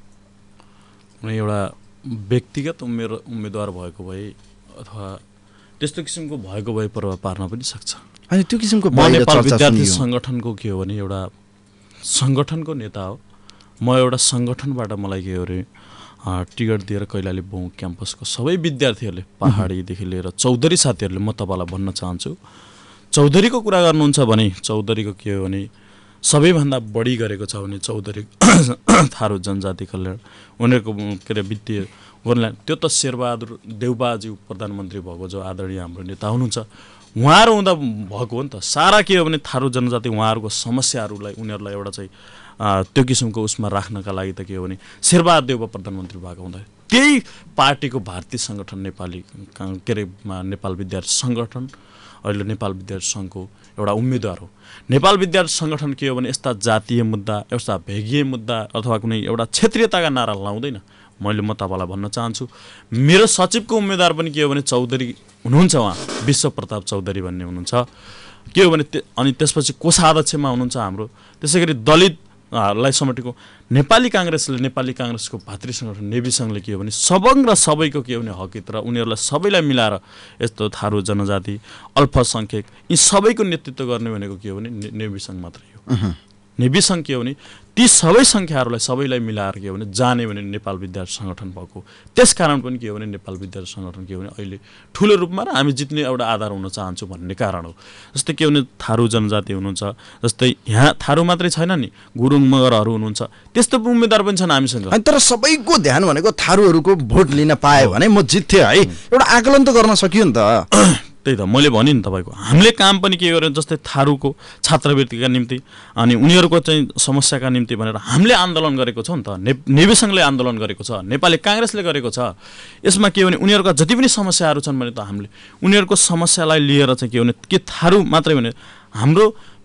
कुनै एउटा व्यक्तिगत उम्मेद उम्मेदवार भएको भए अथवा त्यस्तो किसिमको भएको भए प्रभाव पार्न पनि सक्छ अनि त्यो किसिमको नेपाल विद्यार्थी सङ्गठनको के हो भने एउटा सङ्गठनको नेता हो म एउटा सङ्गठनबाट मलाई के हो अरे टिकट दिएर कैलाली बहु क्याम्पसको सबै विद्यार्थीहरूले पहाडीदेखि लिएर चौधरी साथीहरूले म तपाईँलाई भन्न चाहन्छु चौधरीको कुरा गर्नुहुन्छ भने चौधरीको के हो भने सबैभन्दा बढी गरेको छ भने चौधरी थारू जनजाति कल्याण उनीहरूको के अरे वित्तीय गोर्ला त्यो त शेरबहादुर देउबाज्यू प्रधानमन्त्री भएको जो आदरणीय हाम्रो नेता हुनुहुन्छ उहाँहरू हुँदा भएको हो नि त सारा के हो भने थारू जनजाति उहाँहरूको समस्याहरूलाई उनीहरूलाई एउटा चाहिँ त्यो किसिमको उसमा राख्नका लागि त के हो भने शेरबहादुर देउबा प्रधानमन्त्री भएको हुँदा त्यही पार्टीको भारतीय सङ्गठन नेपाली के अरे नेपाल विद्यार्थी सङ्गठन अहिले नेपाल विद्यार्थी सङ्घको एउटा उम्मेदवार हो नेपाल विद्यार्थी सङ्गठन के हो भने यस्ता जातीय मुद्दा यस्ता भेगीय मुद्दा अथवा कुनै एउटा क्षेत्रीयताका नारा लाउँदैन मैले म तपाईँलाई भन्न चाहन्छु मेरो सचिवको उम्मेदवार पनि के हो भने चौधरी हुनुहुन्छ उहाँ विश्व प्रताप चौधरी भन्ने हुनुहुन्छ के हो भने अनि त्यसपछि कोषाध्यक्षमा हुनुहुन्छ हाम्रो, त्यसै गरी दलितलाई समेटेको नेपाली काङ्ग्रेसले नेपाली काङ्ग्रेसको भातृ सङ्गठन नेभी सङ्घले के हो भने सबङ्ग र सबैको के हो भने हक हित र उनीहरूलाई सबैलाई मिलाएर यस्तो थारू जनजाति अल्पसङ्ख्यक यी सबैको नेतृत्व गर्ने भनेको के हो भने नेभी सङ्घ मात्रै हो। नेभी सङ्घ के हो भने ती सबै सङ्ख्याहरूलाई सबैलाई मिलाएर के हो भने जाने भने नेपाल विद्यार्थी सङ्गठन भएको, त्यस कारण पनि के हो भने नेपाल विद्यार्थी सङ्गठन के हो भने अहिले ठुलो रूपमा र हामी जित्ने एउटा आधार हुन चाहन्छु भन्ने कारण हो। जस्तै के हो भने थारू जनजाति हुनुहुन्छ, जस्तै यहाँ थारू मात्रै छैन नि, गुरुङ मगरहरू हुनुहुन्छ, त्यस्तो उम्मेदवार पनि छन् हामीसँग। तर सबैको ध्यान भनेको थारूहरूको भोट लिन पायो भने म जित्थेँ है, एउटा आकलन त गर्न सकियो नि त। त्यही त मैले भने नि तपाईँको हामीले काम पनि के गर्यो जस्तै थारूको छात्रवृत्तिका निम्ति अनि उनीहरूको चाहिँ समस्याका निम्ति भनेर हामीले आन्दोलन गरेको छौँ नि त। ने नेभी सङ्घले आन्दोलन गरेको छ, नेपाली काङ्ग्रेसले गरेको छ। यसमा के भने उनीहरूका जति पनि समस्याहरू छन् भने त हामीले उनीहरूको समस्यालाई लिएर चाहिँ के भने के थारू मात्रै भने हाम्रो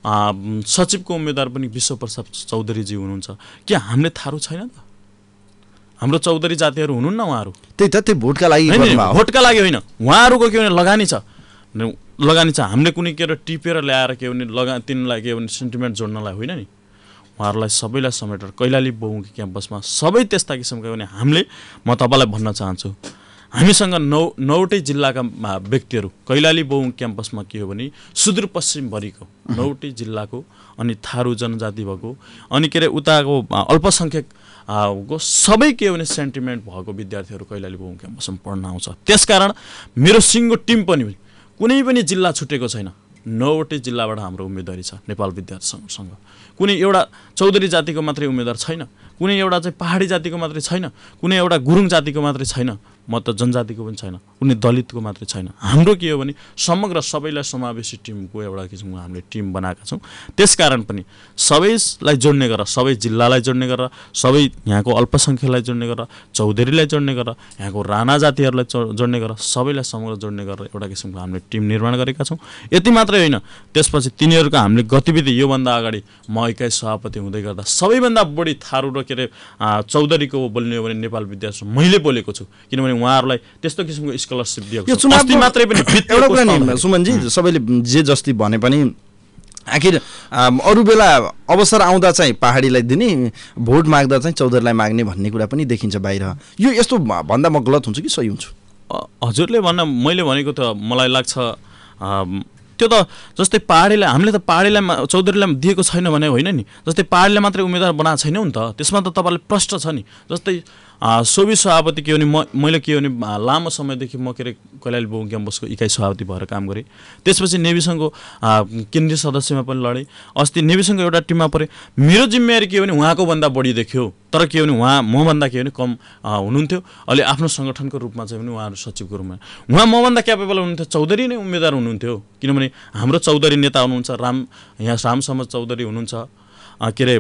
सचिवको उम्मेदवार पनि विश्वप्रसाद चौधरीजी हुनुहुन्छ, के हामीले थारू छैन त? हाम्रो चौधरी जातिहरू हुनुहुन्न उहाँहरू। त्यही त त्यो भोटका लागि भोटका लागि होइन, उहाँहरूको के भने लगानी छ लगानी छ हामीले कुनै के अरे टिपेर ल्याएर के भने लगा तिनलाई के भने सेन्टिमेन्ट जोड्नलाई होइन नि, उहाँहरूलाई सबैलाई समेटेर कैलाली बहुमुखी क्याम्पसमा सबै त्यस्ता किसिमका भने हामीले म तपाईँलाई भन्न चाहन्छु हामीसँग नौ नौवटै जिल्लाका व्यक्तिहरू कैलाली बहुमुखी क्याम्पसमा के हो भने सुदूरपश्चिमभरिको नौवटै जिल्लाको अनि थारू जनजाति भएको अनि के अरे उताको अल्पसङ्ख्यक को सबै के भने सेन्टिमेन्ट भएको विद्यार्थीहरू कैलाली बहुमुखी क्याम्पसमा पढ्न आउँछ। त्यसकारण मेरो सिङ्गो टिम पनि कुनै पनि जिल्ला छुटेको छैन, नौवटै जिल्लाबाट हाम्रो उम्मेदवारी छ नेपाल विद्यार्थी सङ्घसँग। कुनै एउटा चौधरी जातिको मात्रै उम्मेदवार छैन, कुनै एउटा चाहिँ पहाडी जातिको मात्रै छैन, कुनै एउटा गुरुङ जातिको मात्रै छैन, म त जनजातिको पनि छैन, कुनै दलितको मात्रै छैन। हाम्रो के हो भने समग्र सबैलाई समावेशी टिमको एउटा किसिमको हामीले टिम बनाएका छौँ। त्यसकारण पनि सबैलाई जोड्ने गरेर, सबै जिल्लालाई जोड्ने गरेर, सबै यहाँको अल्पसङ्ख्यकलाई जोड्ने गरेर, चौधरीलाई जोड्ने गरेर, यहाँको राणा जातिहरूलाई जोड्ने गरेर, सबैलाई समग्र जोड्ने गरेर एउटा किसिमको हामीले टिम निर्माण गरेका छौँ। यति मात्रै होइन, त्यसपछि तिनीहरूको हामीले गतिविधि योभन्दा अगाडि म इकाइ सभापति हुँदै गर्दा सबैभन्दा बढी थारू र के अरे चौधरीको बोल्ने हो भने नेपाल विद्यार्थी मैले बोलेको छु, किनभने उहाँहरूलाई त्यस्तो किसिमको स्कलरसिप दिएको छ। अस्ति मात्रै पनि एउटा कुरा नि सुमनजी, सबैले जे जस्ती भने पनि आखिर अरू बेला अवसर आउँदा चाहिँ पहाडीलाई दिने, भोट माग्दा चाहिँ चौधरीलाई माग्ने भन्ने कुरा पनि देखिन्छ बाहिर। यो यस्तो भन्दा म गलत हुन्छु कि सही हुन्छु? हजुरले भन्न मैले भनेको त मलाई लाग्छ त्यो त जस्तै पहाडीलाई हामीले त पहाडीलाई चौधरीलाई दिएको छैन भने होइन नि, जस्तै पहाडीलाई मात्रै उम्मेदवार बनाएको छैनौँ नि त, त्यसमा त तपाईँले प्रश्न छ नि। जस्तै सोभि सभापति के हो भने म मैले के हो भने लामो समयदेखि म के अरे कैलाली बहुमुखी क्याम्पसको इकाइ सभापति भएर काम गरेँ। त्यसपछि नेभी सङ्घको केन्द्रीय सदस्यमा पनि लडेँ। अस्ति नेभी सङ्घको एउटा टिममा परेँ। मेरो जिम्मेवारी के हो भने उहाँको भन्दा बढी देखियो, तर के हो भने उहाँ मभन्दा के हो भने कम हुनुहुन्थ्यो। अहिले आफ्नो सङ्गठनको रूपमा चाहिँ पनि उहाँहरू सचिवको रूपमा उहाँ मभन्दा क्यापेबल हुनुहुन्थ्यो, चौधरी नै उम्मेदवार हुनुहुन्थ्यो। किनभने हाम्रो चौधरी नेता हुनुहुन्छ, राम यहाँ रामसमज चौधरी हुनुहुन्छ, के अरे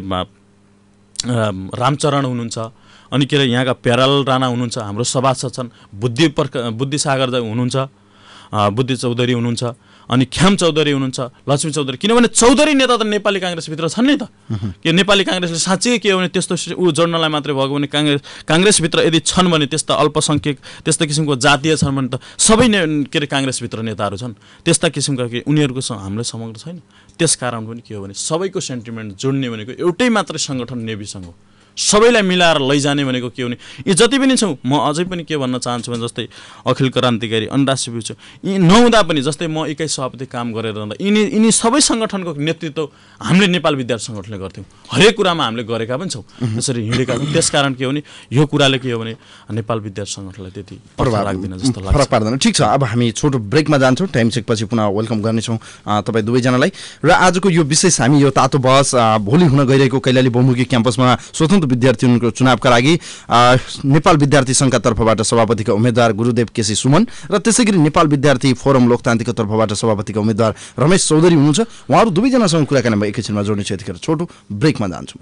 रामचरण हुनुहुन्छ, अनि के अरे यहाँका प्यारालाल राणा हुनुहुन्छ, हाम्रो सभासद छन्, बुद्धि पर्ख बुद्धि सागर हुनुहुन्छ, बुद्धि चौधरी हुनुहुन्छ, अनि ख्याम चौधरी हुनुहुन्छ, लक्ष्मी चौधरी। किनभने चौधरी नेता त नेपाली काङ्ग्रेसभित्र छन् नि त। के नेपाली काङ्ग्रेसले साँच्चै के हो भने त्यस्तो ऊ जोड्नलाई मात्रै भएको भने काङ्ग्रेस काङ्ग्रेसभित्र यदि छन् भने त्यस्ता अल्पसङ्ख्यक त्यस्तो किसिमको जातीय छन् भने त सबै ने के अरे काङ्ग्रेसभित्र नेताहरू छन्, त्यस्ता किसिमका के उनीहरूको हामीलाई समग्र छैन। त्यस कारण पनि के हो भने सबैको सेन्टिमेन्ट जोड्ने भनेको एउटै मात्रै सङ्गठन नेभी सङ्घ हो, सबैलाई मिलाएर लैजाने भनेको के हो भने यी जति पनि छौँ। म अझै पनि के भन्न चाहन्छु भने जस्तै अखिल क्रान्तिकारी अन्डासी छु यी नहुँदा पनि, जस्तै म इकाइ सभापति काम गरेर रहँदा यिनी यिनी सबै सङ्गठनको नेतृत्व हामीले नेपाल विद्यार्थी सङ्गठनले गर्थ्यौँ, हरेक कुरामा हामीले गरेका पनि छौँ, त्यसरी हिँडेका छौँ। त्यस कारण के हो भने यो कुराले के हो भने नेपाल विद्यार्थी सङ्गठनलाई त्यति प्रभाव राख्दैन जस्तो लाग्छ, फरक पार्दैन। ठिक छ, अब हामी छोटो ब्रेकमा जान्छौँ, टाइम चेक पछि पुनः वेलकम गर्नेछौँ तपाईँ दुवैजनालाई। र आजको यो विशेष हामी यो तातो बहस भोलि हुन गइरहेको कैलाली बहुमुखी क्याम्पसमा स्वतन्त्र विद्यार्थीहरूको चुनावका लागि नेपाल विद्यार्थी सङ्घका तर्फबाट सभापतिका उम्मेद्वार गुरुदेव केसी सुमन र त्यसै गरी नेपाल विद्यार्थी फोरम लोकतान्त्रिकको तर्फबाट सभापतिका उम्मेद्वार रमेश चौधरी हुनुहुन्छ। उहाँहरू दुवैजनासँग कुराकानी म एकैछिनमा जोड्ने छु। यतिखेर छोटो ब्रेकमा जान्छौँ।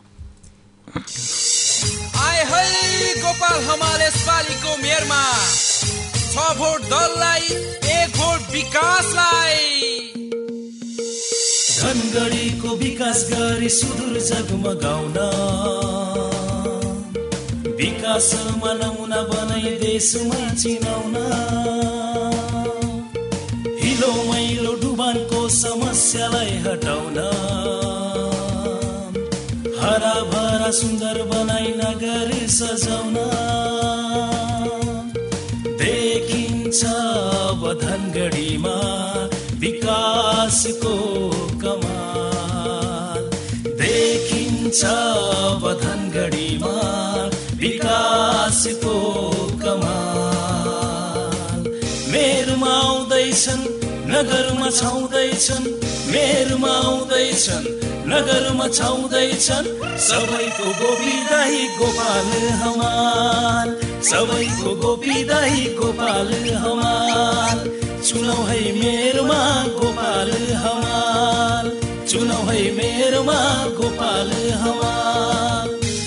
गोपाल हमाल यसपालिको मेयरमा छ भोट दललाई, एक भोट विकासलाई। धनगढीको विकास गरी सुदूर जगमगाउन, विकासमा नमुना बनाई देशमै चिनाउन, हिलो मैलो डुबानको समस्या समस्यालाई हटाउन हरा भरा सुन्दर बनाई नगर सजाउन देखिन्छ अब धनगढीमा विकासको कमाल देखिन्छ अब धनगढीमा विकासको कमाल मेरोमा आउँदैछन् नगरमा छाउँदैछन् मेरोमा आउँदैछन् नगरमा छाउँदैछन् सबैको गोपी दाई गोपाल हमाल सबैको गोपी दाई गोपाल हमाल चुनौ है मेरोमा गोपाल हमाल चुनौ है मेरोमा गोपाल हमाल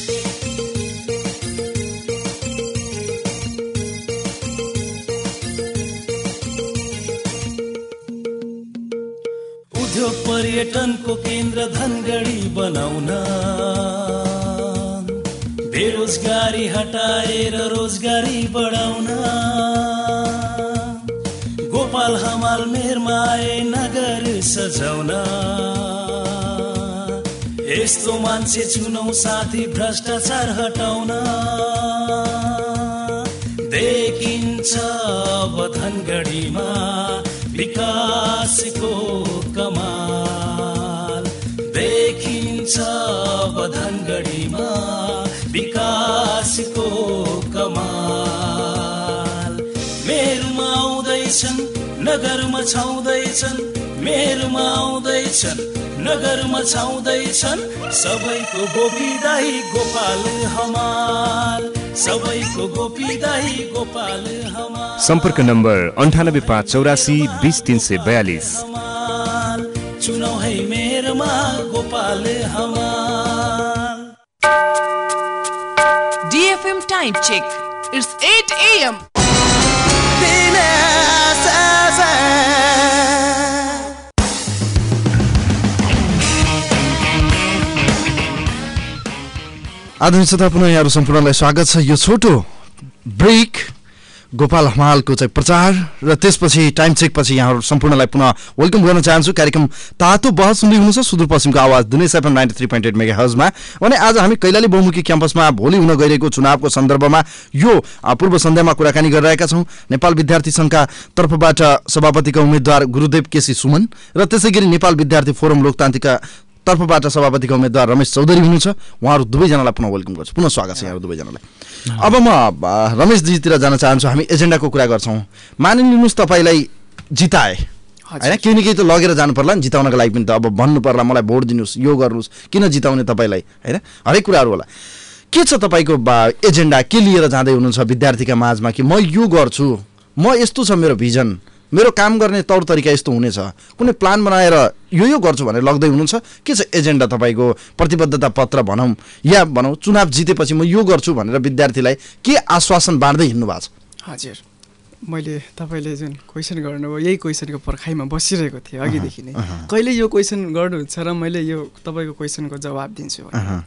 उद्योग पर्यटनको केन्द्र धनगढी बनाउन बेरोजगारी हटाएर रोजगारी बढाउन गोपाल हमाल मेरमा आए नगर सजाउन यस्तो मान्छे चुनौ साथी भ्रष्टाचार हटाउन देखिन्छ अब धनगढीमा विकासको कमाल देखिन्छ अब धनगढीमा विकासको कमाल मेरोमा आउँदैछन् नगरमा छाउँदैछन् मेरोमा आउँदैछन् नगरमा छाउँदैछन् सबैको गोपी दाई गोपाल हमाल सबैको गोपी दाई गोपाल हमाल सम्पर्क नम्बर अन्ठानब्बे पाँच चौरासी बिस तिन सय बयालिस चुनौ है मेरोमा Gopal Hamal D F M time check. It's eight a m आदरणीय श्रोता पुनः यहाँहरू सम्पूर्णलाई स्वागत छ। यो छोटो ब्रेक गोपाल हमालको चाहिँ प्रचार र त्यसपछि टाइम चेक पछि यहाँहरू सम्पूर्णलाई पुनः वेलकम गर्न चाहन्छु। कार्यक्रम तातो बहस सुन्दै हुनुहुन्छ सुदूरपश्चिमको आवाज Dinesh FM ninety three point eight mega हर्जमा। भने आज हामी कैलाली बहुमुखी क्याम्पसमा भोलि हुन गइरहेको चुनावको सन्दर्भमा यो पूर्व सन्ध्यामा कुराकानी गरिरहेका छौँ। नेपाल विद्यार्थी सङ्घका तर्फबाट सभापतिका उम्मेद्वार गुरुदेव केसी सुमन र त्यसै गरी नेपाल विद्यार्थी फोरम लोकतान्त्रिकका तर्फबाट सभापतिका उम्मेद्वार रमेश चौधरी हुनुहुन्छ। उहाँहरू दुवैजनालाई पुनः वेलकम गर्छु, पुनः स्वागत छ यहाँहरू दुवैजनालाई। अब म रमेशजीतिर जान चाहन्छु। हामी एजेन्डाको कुरा गर्छौँ। मानिलिनुहोस् तपाईँलाई जिताए होइन, केही न केही त लगेर जानु पर्ला नि जिताउनको लागि पनि त। अब भन्नु पर्ला मलाई भोट दिनुहोस् यो गर्नुहोस्, किन जिताउने तपाईँलाई होइन, हरेक कुराहरू होला। के छ तपाईँको एजेन्डा, के लिएर जाँदै हुनुहुन्छ विद्यार्थीका माझमा कि म यो गर्छु, म यस्तो छ मेरो भिजन, मेरो काम गर्ने तौर तरिका यस्तो हुनेछ, कुनै प्लान बनाएर यो यो गर्छु भनेर लग्दै हुनुहुन्छ? के छ एजेन्डा तपाईँको, प्रतिबद्धता पत्र भनौँ या भनौँ चुनाव जितेपछि म यो गर्छु भनेर विद्यार्थीलाई के आश्वासन बाँड्दै हिँड्नु भएको छ? हजुर, मैले तपाईँले जुन क्वेसन गर्नुभयो यही क्वेसनको पर्खाइमा बसिरहेको थिएँ अघिदेखि नै। कहिले यो क्वेसन गर्नुहुन्छ र मैले यो तपाईँको क्वेसनको जवाब दिन्छु।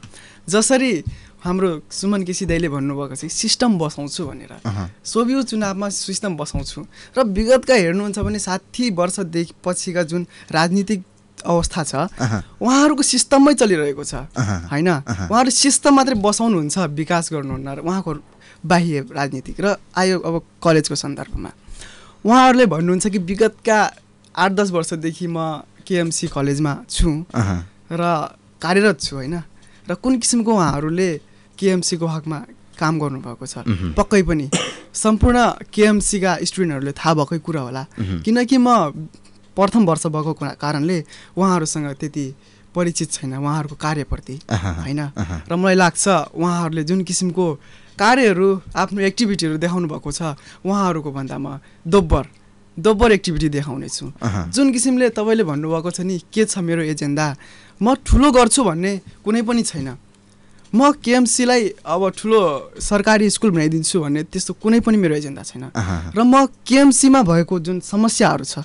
जसरी हाम्रो सुमन केसी दाइले भन्नुभएको चाहिँ सिस्टम बसाउँछु भनेर, सोभियो चुनावमा सिस्टम बसाउँछु र विगतका हेर्नुहुन्छ भने साठी वर्षदेखि पछिका जुन राजनीतिक अवस्था छ उहाँहरूको सिस्टममै चलिरहेको छ होइन। उहाँहरू सिस्टम मात्रै बसाउनुहुन्छ, विकास गर्नुहुन्न। र उहाँको बाह्य राजनीतिक र आयो अब कलेजको सन्दर्भमा उहाँहरूले भन्नुहुन्छ कि विगतका आठ दस वर्षदेखि म केएमसी कलेजमा छु र कार्यरत छु होइन। र कुन किसिमको उहाँहरूले केएमसीको हकमा काम गर्नुभएको छ पक्कै पनि सम्पूर्ण केएमसीका स्टुडेन्टहरूले थाहा भएकै कुरा होला। किनकि म प्रथम वर्ष भएको कारणले उहाँहरूसँग त्यति परिचित छैन उहाँहरूको कार्यप्रति होइन। र मलाई लाग्छ उहाँहरूले जुन किसिमको कार्यहरू आफ्नो एक्टिभिटीहरू देखाउनु भएको छ उहाँहरूको भन्दा म दोब्बर दोब्बर एक्टिभिटी देखाउनेछु। जुन किसिमले तपाईँले भन्नुभएको छ नि के छ मेरो एजेन्डा, म ठुलो गर्छु भन्ने कुनै पनि छैन। म केएमसीलाई अब ठुलो सरकारी स्कुल बनाइदिन्छु भन्ने त्यस्तो कुनै पनि मेरो एजेन्डा छैन। र म केएमसीमा भएको जुन समस्याहरू छ,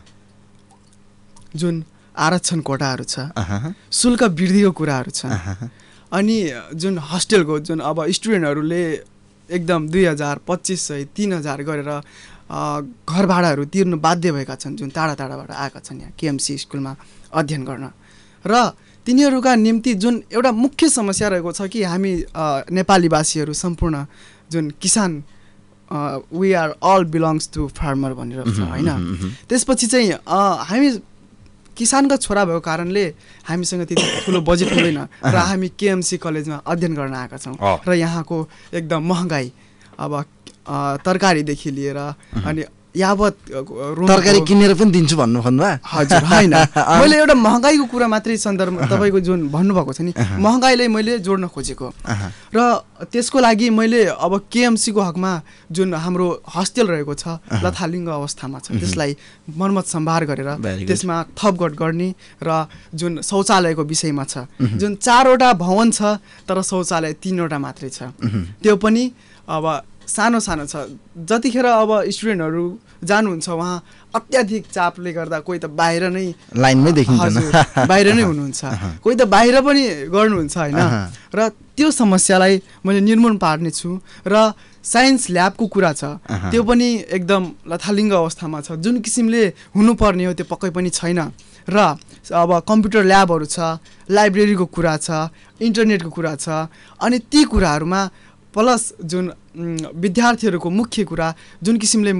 जुन आरक्षण कोटाहरू छ, शुल्क वृद्धिको कुराहरू छ, अनि जुन हस्टेलको जुन अब स्टुडेन्टहरूले एकदम दुई हजार पच्चिस सय तिन हजार गरेर घर भाडाहरू तिर्नु बाध्य भएका छन्, जुन टाढा टाढाबाट आएका छन् यहाँ केएमसी स्कुलमा अध्ययन गर्न र तिनीहरूका निम्ति जुन एउटा मुख्य समस्या रहेको छ कि हामी नेपालीवासीहरू सम्पूर्ण जुन किसान we are all belongs to farmer भनेर छ होइन त्यसपछि चाहिँ हामी किसानका छोरा भएको कारणले हामीसँग त्यति ठुलो बजेट हुँदैन र हामी केएमसी कलेजमा अध्ययन गर्न आएका छौँ र यहाँको एकदम महँगाई अब तरकारीदेखि लिएर अनि यावत तरकारी किनेर पनि दिन्छु भन्नु भन्नुभयो हजुर होइन मैले एउटा महँगाईको कुरा मात्रै सन्दर्भ तपाईँको जुन भन्नुभएको छ नि महँगाईलाई मैले जोड्न खोजेको र त्यसको लागि मैले अब केएमसीको हकमा जुन हाम्रो हस्टेल रहेको छ लथालिङ्ग अवस्थामा छ त्यसलाई मर्मत सम्भार गरेर त्यसमा थपघट गर्ने र जुन शौचालयको विषयमा छ जुन चारवटा भवन छ तर शौचालय तीनवटा मात्रै छ त्यो पनि अब सानो सानो छ जतिखेर अब स्टुडेन्टहरू जानुहुन्छ वहाँ अत्याधिक चापले गर्दा कोही त बाहिर नै लाइनमै देखिन्छ बाहिर नै हुनुहुन्छ कोही त बाहिर पनि गर्नुहुन्छ होइन र त्यो समस्यालाई मैले निर्मूल पार्ने छु र साइन्स ल्याबको कुरा छ त्यो पनि एकदम लथालिङ्ग अवस्थामा छ जुन किसिमले हुनुपर्ने हो त्यो पक्कै पनि छैन र अब कम्प्युटर ल्याबहरू छ लाइब्रेरीको कुरा छ इन्टरनेटको कुरा छ अनि ती कुराहरूमा प्लस जुन विद्यार्थीहरूको मुख्य कुरा जुन किसिमले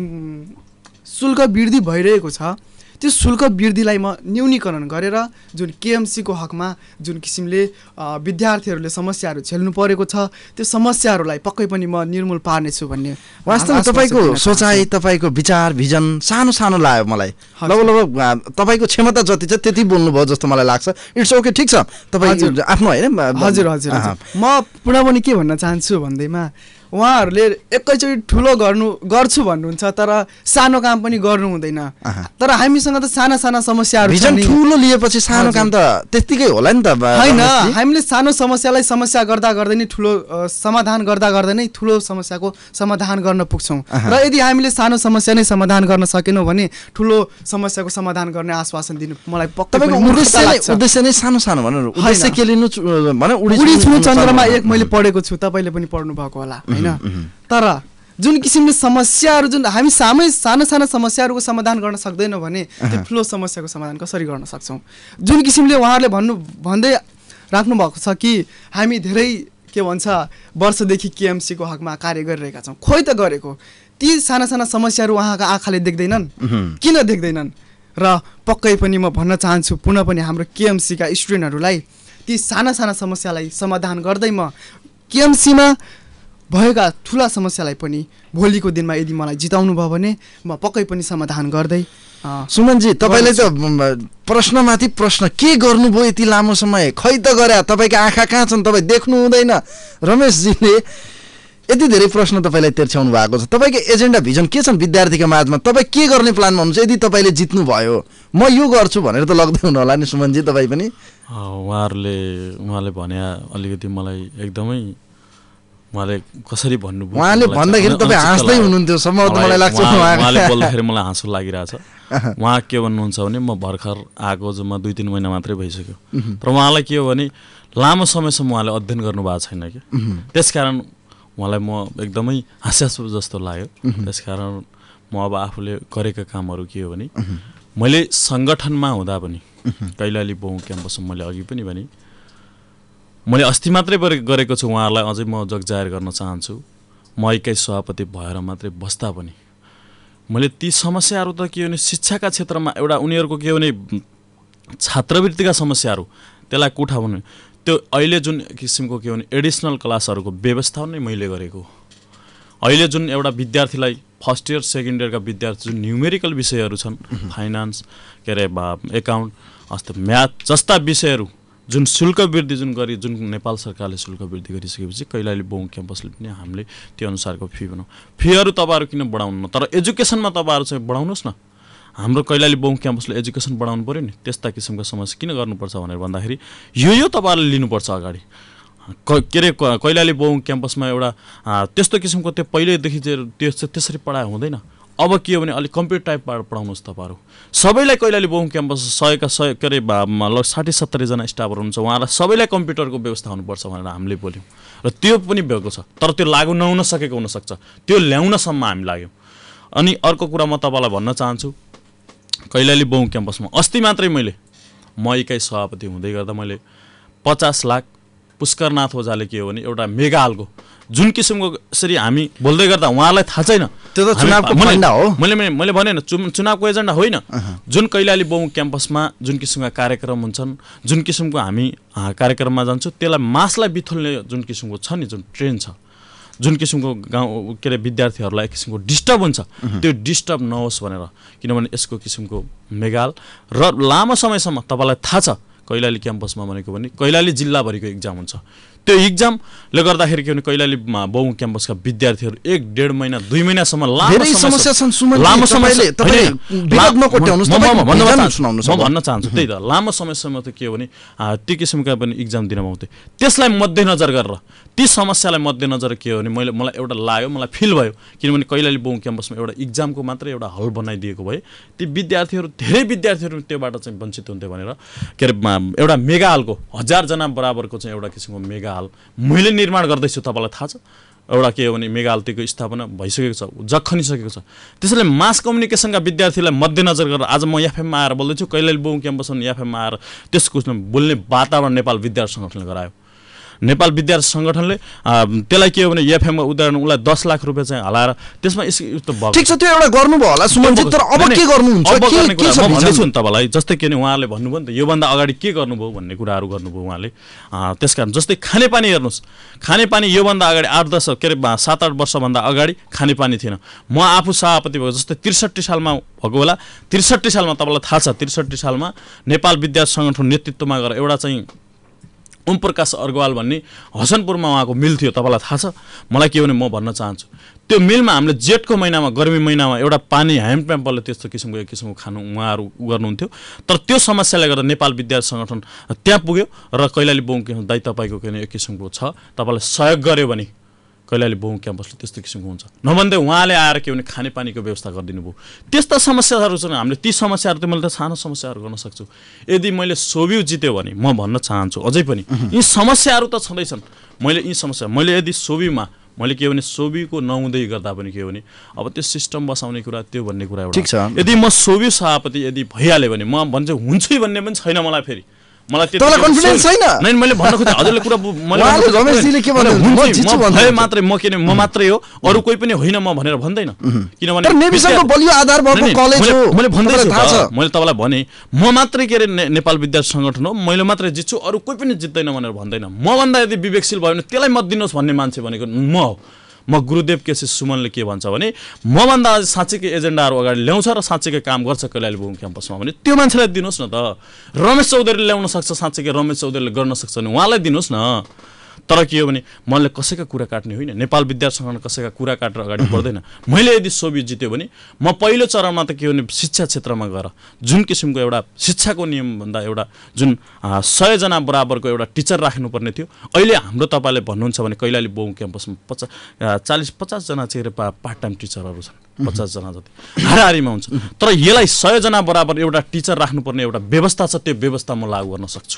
शुल्क वृद्धि भइरहेको छ त्यो शुल्क वृद्धिलाई म न्यूनीकरण गरेर जुन केएमसीको हकमा जुन किसिमले विद्यार्थीहरूले समस्याहरू झेल्नु परेको छ त्यो समस्याहरूलाई पक्कै पनि म निर्मूल पार्नेछु भन्ने वास्तवमा तपाईँको सोचाइ तपाईँको विचार भिजन सानो सानो लाग्यो मलाई लगभग लगभग तपाईँको क्षमता जति छ त्यति बोल्नुभयो जस्तो मलाई लाग्छ इट्स ओके ठिक छ तपाईँ आफ्नो होइन हजुर हजुर म पुनः पनि के भन्न चाहन्छु भन्दैमा उहाँहरूले एकैचोटि ठुलो गर्नु गर्छु भन्नुहुन्छ तर सानो काम पनि गर्नु हुँदैन तर हामीसँग त साना साना समस्याहरू भिजन ठुलो लिएपछि सानो काम त त्यतिकै होला नि त हैन हामीले सानो समस्यालाई समस्या गर्दा गर्दै नै ठुलो समाधान गर्दा गर्दै नै ठुलो समस्याको समाधान गर्न पुग्छौं र यदि हामीले सानो समस्या नै समाधान गर्न सकेनौं भने ठुलो समस्याको समाधान गर्ने आश्वासन दिनु मलाई पक्कै पनि उद्देश्य नै उद्देश्य नै सानो सानो भनेर उद्देश्य के लिनु भने उडी छु चन्द्रमा एक मैले पढेको छु तपाईले पनि पढ्नु भएको होला तर जुन किसिमले समस्याहरू जुन हामी सामै साना साना समस्याहरूको समाधान गर्न सक्दैनौँ भने त्यो ठुलो समस्याको समाधान कसरी गर्न सक्छौँ जुन किसिमले उहाँहरूले भन्नु भन्दै राख्नु भएको छ कि हामी धेरै के भन्छ वर्षदेखि केएमसीको हकमा कार्य गरिरहेका छौँ खोइ त गरेको ती साना साना समस्याहरू उहाँका आँखाले देख्दैनन् किन देख्दैनन् र पक्कै पनि म भन्न चाहन्छु पुनः पनि हाम्रो केएमसीका स्टुडेन्टहरूलाई ती साना साना समस्यालाई समाधान गर्दै म केएमसीमा भएका ठुला समस्यालाई पनि भोलिको दिनमा यदि मलाई जिताउनु भयो भने म पक्कै पनि समाधान गर्दै सुमनजी तपाईले त प्रश्नमाथि प्रश्न के गर्नुभयो यति लामो समय खै त गरे तपाईको आँखा कहाँ छन् तपाई देख्नु हुँदैन रमेशजीले यति धेरै प्रश्न तपाईलाई तिर्छाउनु भएको छ तपाईको एजेन्डा भिजन के छन् विद्यार्थीका माझमा तपाई के गर्ने प्लानमा हुनुहुन्छ यदि तपाईले जित्नु भयो म यो गर्छु भनेर त लाग्दै हुनु होला नि सुमनजी तपाई पनि उहाँहरूले उहाँले भने अलिकति मलाई एकदमै उहाँले कसरी भन्नुभयो उहाँले भन्दाखेरि तपाईँ हाँस्दै हुनुहुन्थ्यो सम्भवतः मलाई लाग्छ उहाँले बोल्दाखेरि मलाई हाँसो लागिरहेछ उहाँ के भन्नुहुन्छ भने म भर्खर आएको जम्मा दुई तिन महिना मात्रै भइसक्यो तर उहाँलाई के हो भने लामो समयसम्म उहाँले अध्ययन गर्नुभएको छैन कि त्यसकारण उहाँलाई म एकदमै हास्यास्पद जस्तो लाग्यो त्यसकारण म अब आफूले गरेका कामहरू के हो भने मैले सङ्गठनमा हुँदा पनि कैलाली बहु क्याम्पसमा मैले अघि पनि भने मैले अस्ति मात्रै गरेको छु उहाँहरूलाई अझै म जग जाहेर गर्न चाहन्छु म एकै सभापति भएर मात्रै बस्दा पनि मैले ती समस्याहरू त के हो भने शिक्षाका क्षेत्रमा एउटा उनीहरूको के हो भने छात्रवृत्तिका समस्याहरू त्यसलाई कुठा भने त्यो अहिले जुन किसिमको के हो भने एडिसनल क्लासहरूको व्यवस्था नै मैले गरेको अहिले जुन एउटा विद्यार्थीलाई फर्स्ट इयर सेकेन्ड इयरका विद्यार्थी जुन न्युमेरिकल विषयहरू छन् फाइनान्स के अरे एकाउन्ट अस्ति म्याथ जस्ता विषयहरू जुन शुल्क वृद्धि जुन गरी जुन नेपाल सरकारले शुल्क वृद्धि गरिसकेपछि कैलाली बहु क्याम्पसले पनि हामीले त्यो अनुसारको फी बनाऊ फीहरू तपाईँहरू किन बढाउनु तर एजुकेसनमा तपाईँहरू चाहिँ बढाउनुहोस् न हाम्रो कैलाली बहु क्याम्पसले एजुकेसन बढाउनु पऱ्यो नि त्यस्ता किसिमका समस्या किन गर्नुपर्छ भनेर भन्दाखेरि यो यो तपाईँहरूले लिनुपर्छ अगाडि के अरे कैलाली बहु क्याम्पसमा एउटा त्यस्तो किसिमको त्यो पहिल्यैदेखि त्यो त्यसरी पढाइ हुँदैन अब के हो भने अलिक कम्प्युटर टाइप पढाउनुहोस् तपाईँहरू सबैलाई कैलाली बहु क्याम्पस सयका सय के अरे लगभग साठी सत्तरीजना स्टाफहरू हुन्छ उहाँलाई सबैलाई कम्प्युटरको व्यवस्था हुनुपर्छ भनेर हामीले बोल्यौँ र त्यो पनि भएको छ तर त्यो लागू नहुन सकेको हुनसक्छ त्यो ल्याउनसम्म हामी लाग्यौँ अनि अर्को कुरा म तपाईँलाई भन्न चाहन्छु कैलाली बहु क्याम्पसमा अस्ति मात्रै मैले म इकाइ सभापति हुँदै गर्दा मैले पचास लाख पुष्करनाथ ओझाले के हो भने एउटा मेगा हालको जुन किसिमको यसरी हामी बोल्दै गर्दा उहाँलाई थाहा छैन त्यो त चुनावको एजेन्डा हो। मैले मैले भने चुनावको एजेन्डा होइन। जुन कैलाली बहु क्याम्पसमा जुन किसिमका कार्यक्रम हुन्छन्, जुन किसिमको हामी कार्यक्रममा जान्छौँ, त्यसलाई मासलाई बिथोल्ने जुन किसिमको छ नि, जुन ट्रेन छ, जुन किसिमको गाउँ के अरे विद्यार्थीहरूलाई एक किसिमको डिस्टर्ब हुन्छ, त्यो डिस्टर्ब नहोस् भनेर, किनभने यसको किसिमको मेगाल र लामो समयसम्म तपाईँलाई थाहा छ कैलाली क्याम्पसमा भनेको भने कैलाली जिल्लाभरिको इक्जाम हुन्छ। त्यो इक्जामले गर्दाखेरि के भने कैलाली बहु क्याम्पसका विद्यार्थीहरू एक डेढ महिना दुई महिनासम्म लामो समस्या छन्। लामो समयले म भन्न चाहन्छु त्यही त, लामो समयसम्म त के हो भने त्यो किसिमका पनि इक्जाम दिन पाउँथे। त्यसलाई मध्यनजर गरेर, ती समस्यालाई मध्यनजर के हो भने मैले मलाई एउटा लाग्यो, मलाई फिल भयो, किनभने कैलाली बहु क्याम्पसमा एउटा इक्जामको मात्रै एउटा हल बनाइदिएको भए ती विद्यार्थीहरू धेरै विद्यार्थीहरू त्योबाट चाहिँ वञ्चित हुन्थे भनेर के अरे एउटा मेगा हलको हजारजना बराबरको चाहिँ एउटा किसिमको मेगा हाल मैले निर्माण गर्दैछु। तपाईँलाई थाहा छ एउटा के हो भने मेगा हालको स्थापना भइसकेको छ, जखनिसकेको छ। त्यसैले मास कम्युनिकेसनका विद्यार्थीलाई मध्यनजर गरेर आज म एफएममा आएर बोल्दैछु, कैलाली बहु क्याम्पसमा एफएममा आएर त्यसको बोल्ने वातावरण नेपाल विद्यार्थी सङ्गठनले गरायो। नेपाल विद्यार्थी सङ्गठनले त्यसलाई के हो भने एफएममा उदाहरण उसलाई दस लाख रुपियाँ चाहिँ हलाएर त्यसमा ठिक छ, त्यो एउटा गर्नुभयो होला सुमनजी, तर अब के गर्नुहुन्छ? म भन्दैछु नि तपाईँलाई, जस्तै के भने उहाँले भन्नुभयो नि त योभन्दा अगाडि के गर्नुभयो भन्ने कुराहरू गर्नुभयो उहाँले। त्यस कारण जस्तै खानेपानी हेर्नुहोस्, खानेपानी योभन्दा अगाडि आठ दस के अरे सात आठ वर्षभन्दा अगाडि खानेपानी थिएन। म आफू सभापति भएको जस्तै त्रिसठी सालमा भएको होला, त्रिसठी सालमा तपाईँलाई थाहा छ त्रिसठी सालमा नेपाल विद्यार्थी सङ्गठन नेतृत्वमा गरेर एउटा चाहिँ ओम प्रकाश अर्गवाल भन्ने हसनपुरमा उहाँको मिल थियो, तपाईँलाई थाहा छ। मलाई के भने म भन्न चाहन्छु त्यो मिलमा हामीले जेठको महिनामा गर्मी महिनामा एउटा पानी ह्यान्ड पम्पले त्यस्तो किसिमको एक किसिमको खानु उहाँहरू गर्नुहुन्थ्यो। तर त्यो समस्याले गर्दा नेपाल विद्यार्थी सङ्गठन त्यहाँ पुग्यो र कैलाली बहु क्याम्पस दाइ तपाईँको के एक किसिमको छ, तपाईँलाई सहयोग गर्यो भने कैलाली बहु क्याम्पसले त्यस्तो किसिमको हुन्छ। नभन्दै उहाँले आएर के भने खानेपानीको व्यवस्था गरिदिनु भयो। त्यस्ता समस्याहरू छन्, हामीले ती समस्याहरू त मैले त सानो समस्याहरू गर्न सक्छु। यदि मैले सोभिउ जित्यो भने म भन्न चाहन्छु अझै पनि यी समस्याहरू त छँदैछन्। मैले यी समस्या मैले यदि सोभिउमा मैले के भने सोभिको नहुँदै गर्दा पनि के भने अब त्यो सिस्टम बसाउने कुरा त्यो भन्ने कुरा एउटा, यदि म सोभिउ सभापति यदि भइहाल्यो भने म भन्छु हुन्छु भन्ने पनि छैन मलाई। फेरि मलाई त्यसलाई कन्फिडेन्स छैन। नै मैले भन्न खोजेँ हजुरले कुरा मैले रमेशजीले के भन्नु म मात्रै म किन म मात्रै हो, अरू कोही पनि होइन म भनेर भन्दैन। किनभने नेभिसनको बलियो आधार भएको कलेज हो मैले भन्दैछु त, मैले तपाईँलाई भने म मात्रै के अरे नेपाल विद्यार्थी सङ्गठन हो, मैले मात्रै जित्छु, अरू कोही पनि जित्दैन भनेर भन्दैन। म भन्दा यदि विवेकशील भयो भने त्यसलाई मत दिनुहोस् भन्ने मान्छे भनेको म हो। म गुरुदेव केसी सुमनले के भन्छ भने मभन्दा आज साँच्चीकै एजेन्डाहरू अगाडि ल्याउँछ र साँच्चीकै काम गर्छ कैलाली बहु क्याम्पसमा भने त्यो मान्छेलाई दिनुहोस् न त। रमेश चौधरीले ल्याउन सक्छ, साँच्चीकै रमेश चौधरीले गर्न सक्छ भने उहाँलाई दिनुहोस् न। तर के हो भने मैले कसैका कुरा काट्ने होइन, नेपाल विद्यार्थी सङ्गठन कसैका कुरा काटेर अगाडि बढ्दैन। मैले यदि सोभियत जित्यो भने म पहिलो चरणमा त के हो भने शिक्षा क्षेत्रमा गएर जुन किसिमको एउटा शिक्षाको नियमभन्दा एउटा जुन सयजना बराबरको एउटा टिचर राख्नुपर्ने थियो, अहिले हाम्रो तपाईँले भन्नुहुन्छ भने कैलाली बहु क्याम्पसमा पचास चालिस पचासजना चाहिँ पार्ट टाइम टिचरहरू छन्, पचासजना जति हाराहारीमा हुन्छ। तर यसलाई सयजना बराबर एउटा टिचर राख्नुपर्ने एउटा व्यवस्था छ, त्यो व्यवस्था म लागू गर्न सक्छु।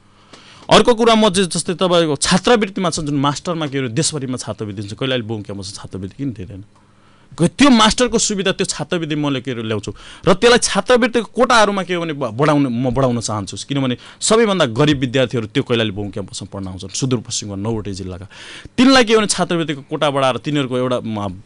अर्को कुरा म जस्तै तपाईँको छात्रवृत्तिमा छ, जुन मास्टरमा के अरे देशभरिमा छात्रवृत्ति हुन्छ, कैलाली बहु क्याम्पसमा छात्रवृत्ति किन दिँदैन? त्यो मास्टरको सुविधा त्यो छात्रवृत्ति मैले के अरे ल्याउँछु र त्यसलाई छात्रवृत्तिको कोटाहरूमा के हो भने बढाउनु म बढाउन चाहन्छु। किनभने सबैभन्दा गरिब विद्यार्थीहरू त्यो कैलाली बहु क्याम्पसमा पढ्न आउँछन्, सुदूरपश्चिमका नौवटै जिल्लाका। तिनलाई के हो भने छात्रवृत्तिको कोटा बढाएर तिनीहरूको एउटा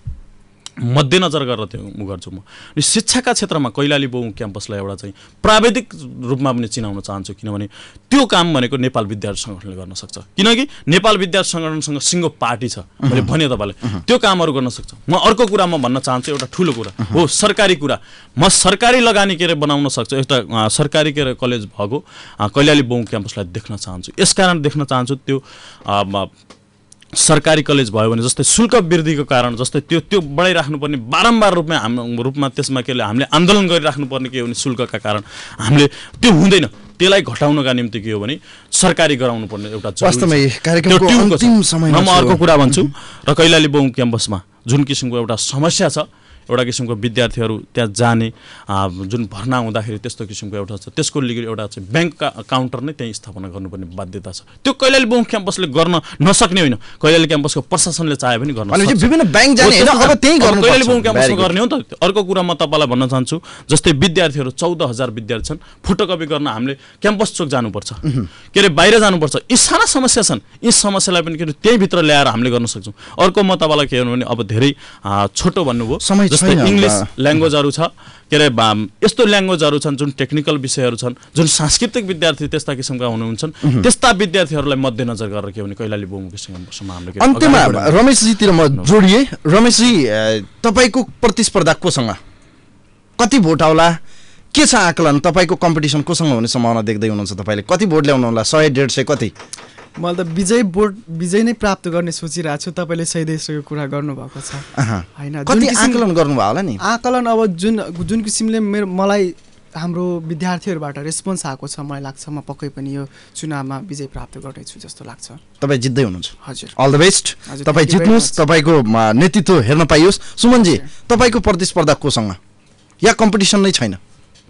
मध्यनजर गरेर त्यो म गर्छु। म शिक्षाका क्षेत्रमा कैलाली बहु क्याम्पसलाई एउटा चाहिँ प्राविधिक रूपमा पनि चिनाउन चाहन्छु, किनभने त्यो काम भनेको नेपाल विद्यार्थी सङ्गठनले गर्न सक्छ। किनकि नेपाल विद्यार्थी सङ्गठनसँग सिङ्गो पार्टी छ, मैले भने तपाईँलाई त्यो कामहरू गर्न सक्छ। म अर्को कुरा म भन्न चाहन्छु, एउटा ठुलो कुरा हो सरकारी कुरा। म सरकारी लगानी के अरे बनाउन सक्छु, एउटा सरकारी के अरे कलेज भएको कैलाली बहु क्याम्पसलाई देख्न चाहन्छु। यसकारण देख्न चाहन्छु त्यो सरकारी कलेज भयो भने जस्तै शुल्क वृद्धिको कारण जस्तै त्यो त्यो बढाइराख्नुपर्ने बारम्बार रूपमा हाम्रो रूपमा त्यसमा के हामीले आन्दोलन गरिराख्नुपर्ने के हो भने शुल्कका कारण हामीले त्यो हुँदैन। त्यसलाई घटाउनका निम्ति के हो भने सरकारी गराउनु पर्ने एउटा अर्को कुरा भन्छु र कैलाली बहु क्याम्पसमा जुन किसिमको एउटा समस्या छ, एउटा किसिमको विद्यार्थीहरू त्यहाँ जाने जुन भर्ना हुँदाखेरि त्यस्तो किसिमको एउटा छ त्यसको लागि एउटा चाहिँ ब्याङ्क काउन्टर नै त्यहीँ स्थापना गर्नुपर्ने बाध्यता छ त्यो कैलाली बौद्ध क्याम्पसले गर्न नसक्ने होइन कैलाली क्याम्पसको प्रशासनले चाहे पनि गर्न सक्छ विभिन्न ब्याङ्क जाने हैन अब त्यही गर्नु कैलाली बौद्ध क्याम्पसमा गर्ने हो नि त अर्को कुरा म तपाईँलाई भन्न चाहन्छु जस्तै विद्यार्थीहरू चौध हजार विद्यार्थी छन् फोटोकपी गर्न हामीले क्याम्पस चोक जानुपर्छ के अरे बाहिर जानुपर्छ यी साना समस्या छन् यी समस्यालाई पनि के अरे त्यही भित्र ल्याएर हामीले गर्न सक्छौँ अर्को म तपाईँलाई के भन्नु भने अब धेरै छोटो भन्नुभयो जस्तै इङ्ग्लिस ल्याङ्ग्वेजहरू छ के अरे यस्तो ल्याङ्ग्वेजहरू छन् जुन टेक्निकल विषयहरू छन् जुन सांस्कृतिक विद्यार्थी त्यस्ता किसिमका हुनुहुन्छन् त्यस्ता विद्यार्थीहरूलाई मध्यनजर गरेर के भने कैलाली बहुमुखी क्याम्पसमा हामीले अन्त्यमा रमेशजीतिर म जोडिए रमेशजी तपाईँको प्रतिस्पर्धा कोसँग कति भोट आउला के छ आकलन तपाईँको कम्पिटिसन कोसँग हुने सम्भावना देख्दै हुनुहुन्छ तपाईँले कति भोट ल्याउनु होला सय डेढ सय कति मैले त विजय बोर्ड विजय नै प्राप्त गर्ने सोचिरहेको छु तपाईँले सही देशको कुरा गर्नुभएको छ होइन कति आकलन गर्नुभयो होला नि आकलन अब जुन जुन किसिमले मेरो मलाई हाम्रो विद्यार्थीहरूबाट रेस्पोन्स आएको छ मलाई लाग्छ म पक्कै पनि यो चुनावमा विजय प्राप्त गर्नेछु जस्तो लाग्छ तपाईँ जित्दै हुनुहुन्छ हजुर अल द बेस्ट तपाईँ जित्नुहोस् तपाईँको नेतृत्व हेर्न पाइयोस् सुमनजी तपाईँको प्रतिस्पर्धा कोसँग या कम्पिटिसन नै छैन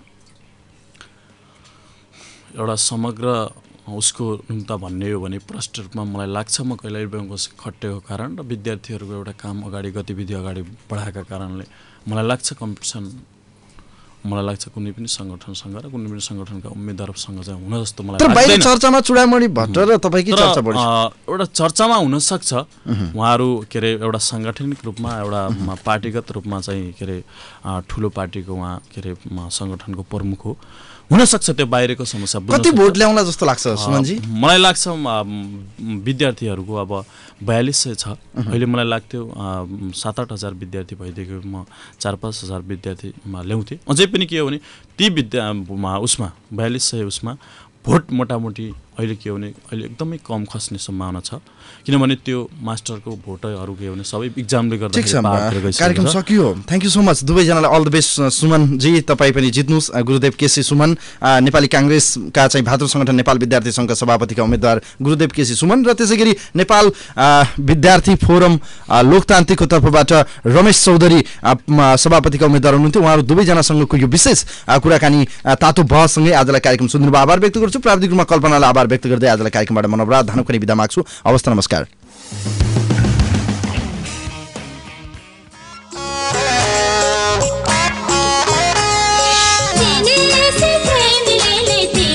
एउटा समग्र उसको निम्ता भन्ने हो भने प्रष्ट रूपमा मलाई लाग्छ म कैलाली ब्याङ्कको खटेको कारण र विद्यार्थीहरूको एउटा काम अगाडि गतिविधि अगाडि बढाएका कारणले मलाई लाग्छ कम्पिटिसन मलाई लाग्छ कुनै पनि सङ्गठनसँग र कुनै पनि सङ्गठनका उम्मेदवारसँग चाहिँ हुन जस्तो मलाई लाग्दैन बाहिर चर्चामा चुडामणि भट्ट र तपाईँकै चर्चा बढी एउटा चर्चामा हुन सक्छ उहाँहरू के अरे एउटा साङ्गठनिक रूपमा एउटा पार्टीगत रूपमा चाहिँ के अरे ठुलो पार्टीको उहाँ के अरे सङ्गठनको प्रमुख हो हुनसक्छ त्यो बाहिरको समस्या कति भोट ल्याउला जस्तो लाग्छ सुमनजी मलाई लाग्छ विद्यार्थीहरूको अब बयालिस सय छ अहिले मलाई लाग्थ्यो सात आठ हजार विद्यार्थी भइदिएको म चार पाँच हजार विद्यार्थीमा ल्याउँथेँ अझै पनि के हो भने ती विद्या उसमा बयालिस सय उसमा भोट मोटामोटी अहिले के हो भने अहिले एकदमै कम खस्ने सम्भावना छ किनभने त्यो मास्टरको भोटहरू के हो भने सबै इक्जामले गर्दा कार्यक्रम सकियो थ्याङ्क यू सो मच दुवैजनालाई अल द बेस्ट सुमनजी तपाईँ पनि जित्नुहोस् गुरुदेव केसी सुमन नेपाली काङ्ग्रेसका चाहिँ भातृ सङ्गठन नेपाल विद्यार्थी सङ्घका सभापतिका उम्मेद्वार गुरुदेव केसी सुमन र त्यसै गरी नेपाल विद्यार्थी फोरम लोकतान्त्रिकको तर्फबाट रमेश चौधरी सभापतिका उम्मेद्वार हुनुहुन्थ्यो उहाँहरू दुवैजनासँगको यो विशेष कुराकानी तातो बहससँगै आजलाई कार्यक्रम सुन्नुभयो आभार व्यक्त गर्छु प्राविधिक रूपमा कल्पनालाई आभार व्यक्त गर्दै आजलाई कार्यक्रमबाट मनोबरात धानुकरी बिदा माग्छु हवस् त नमस्कार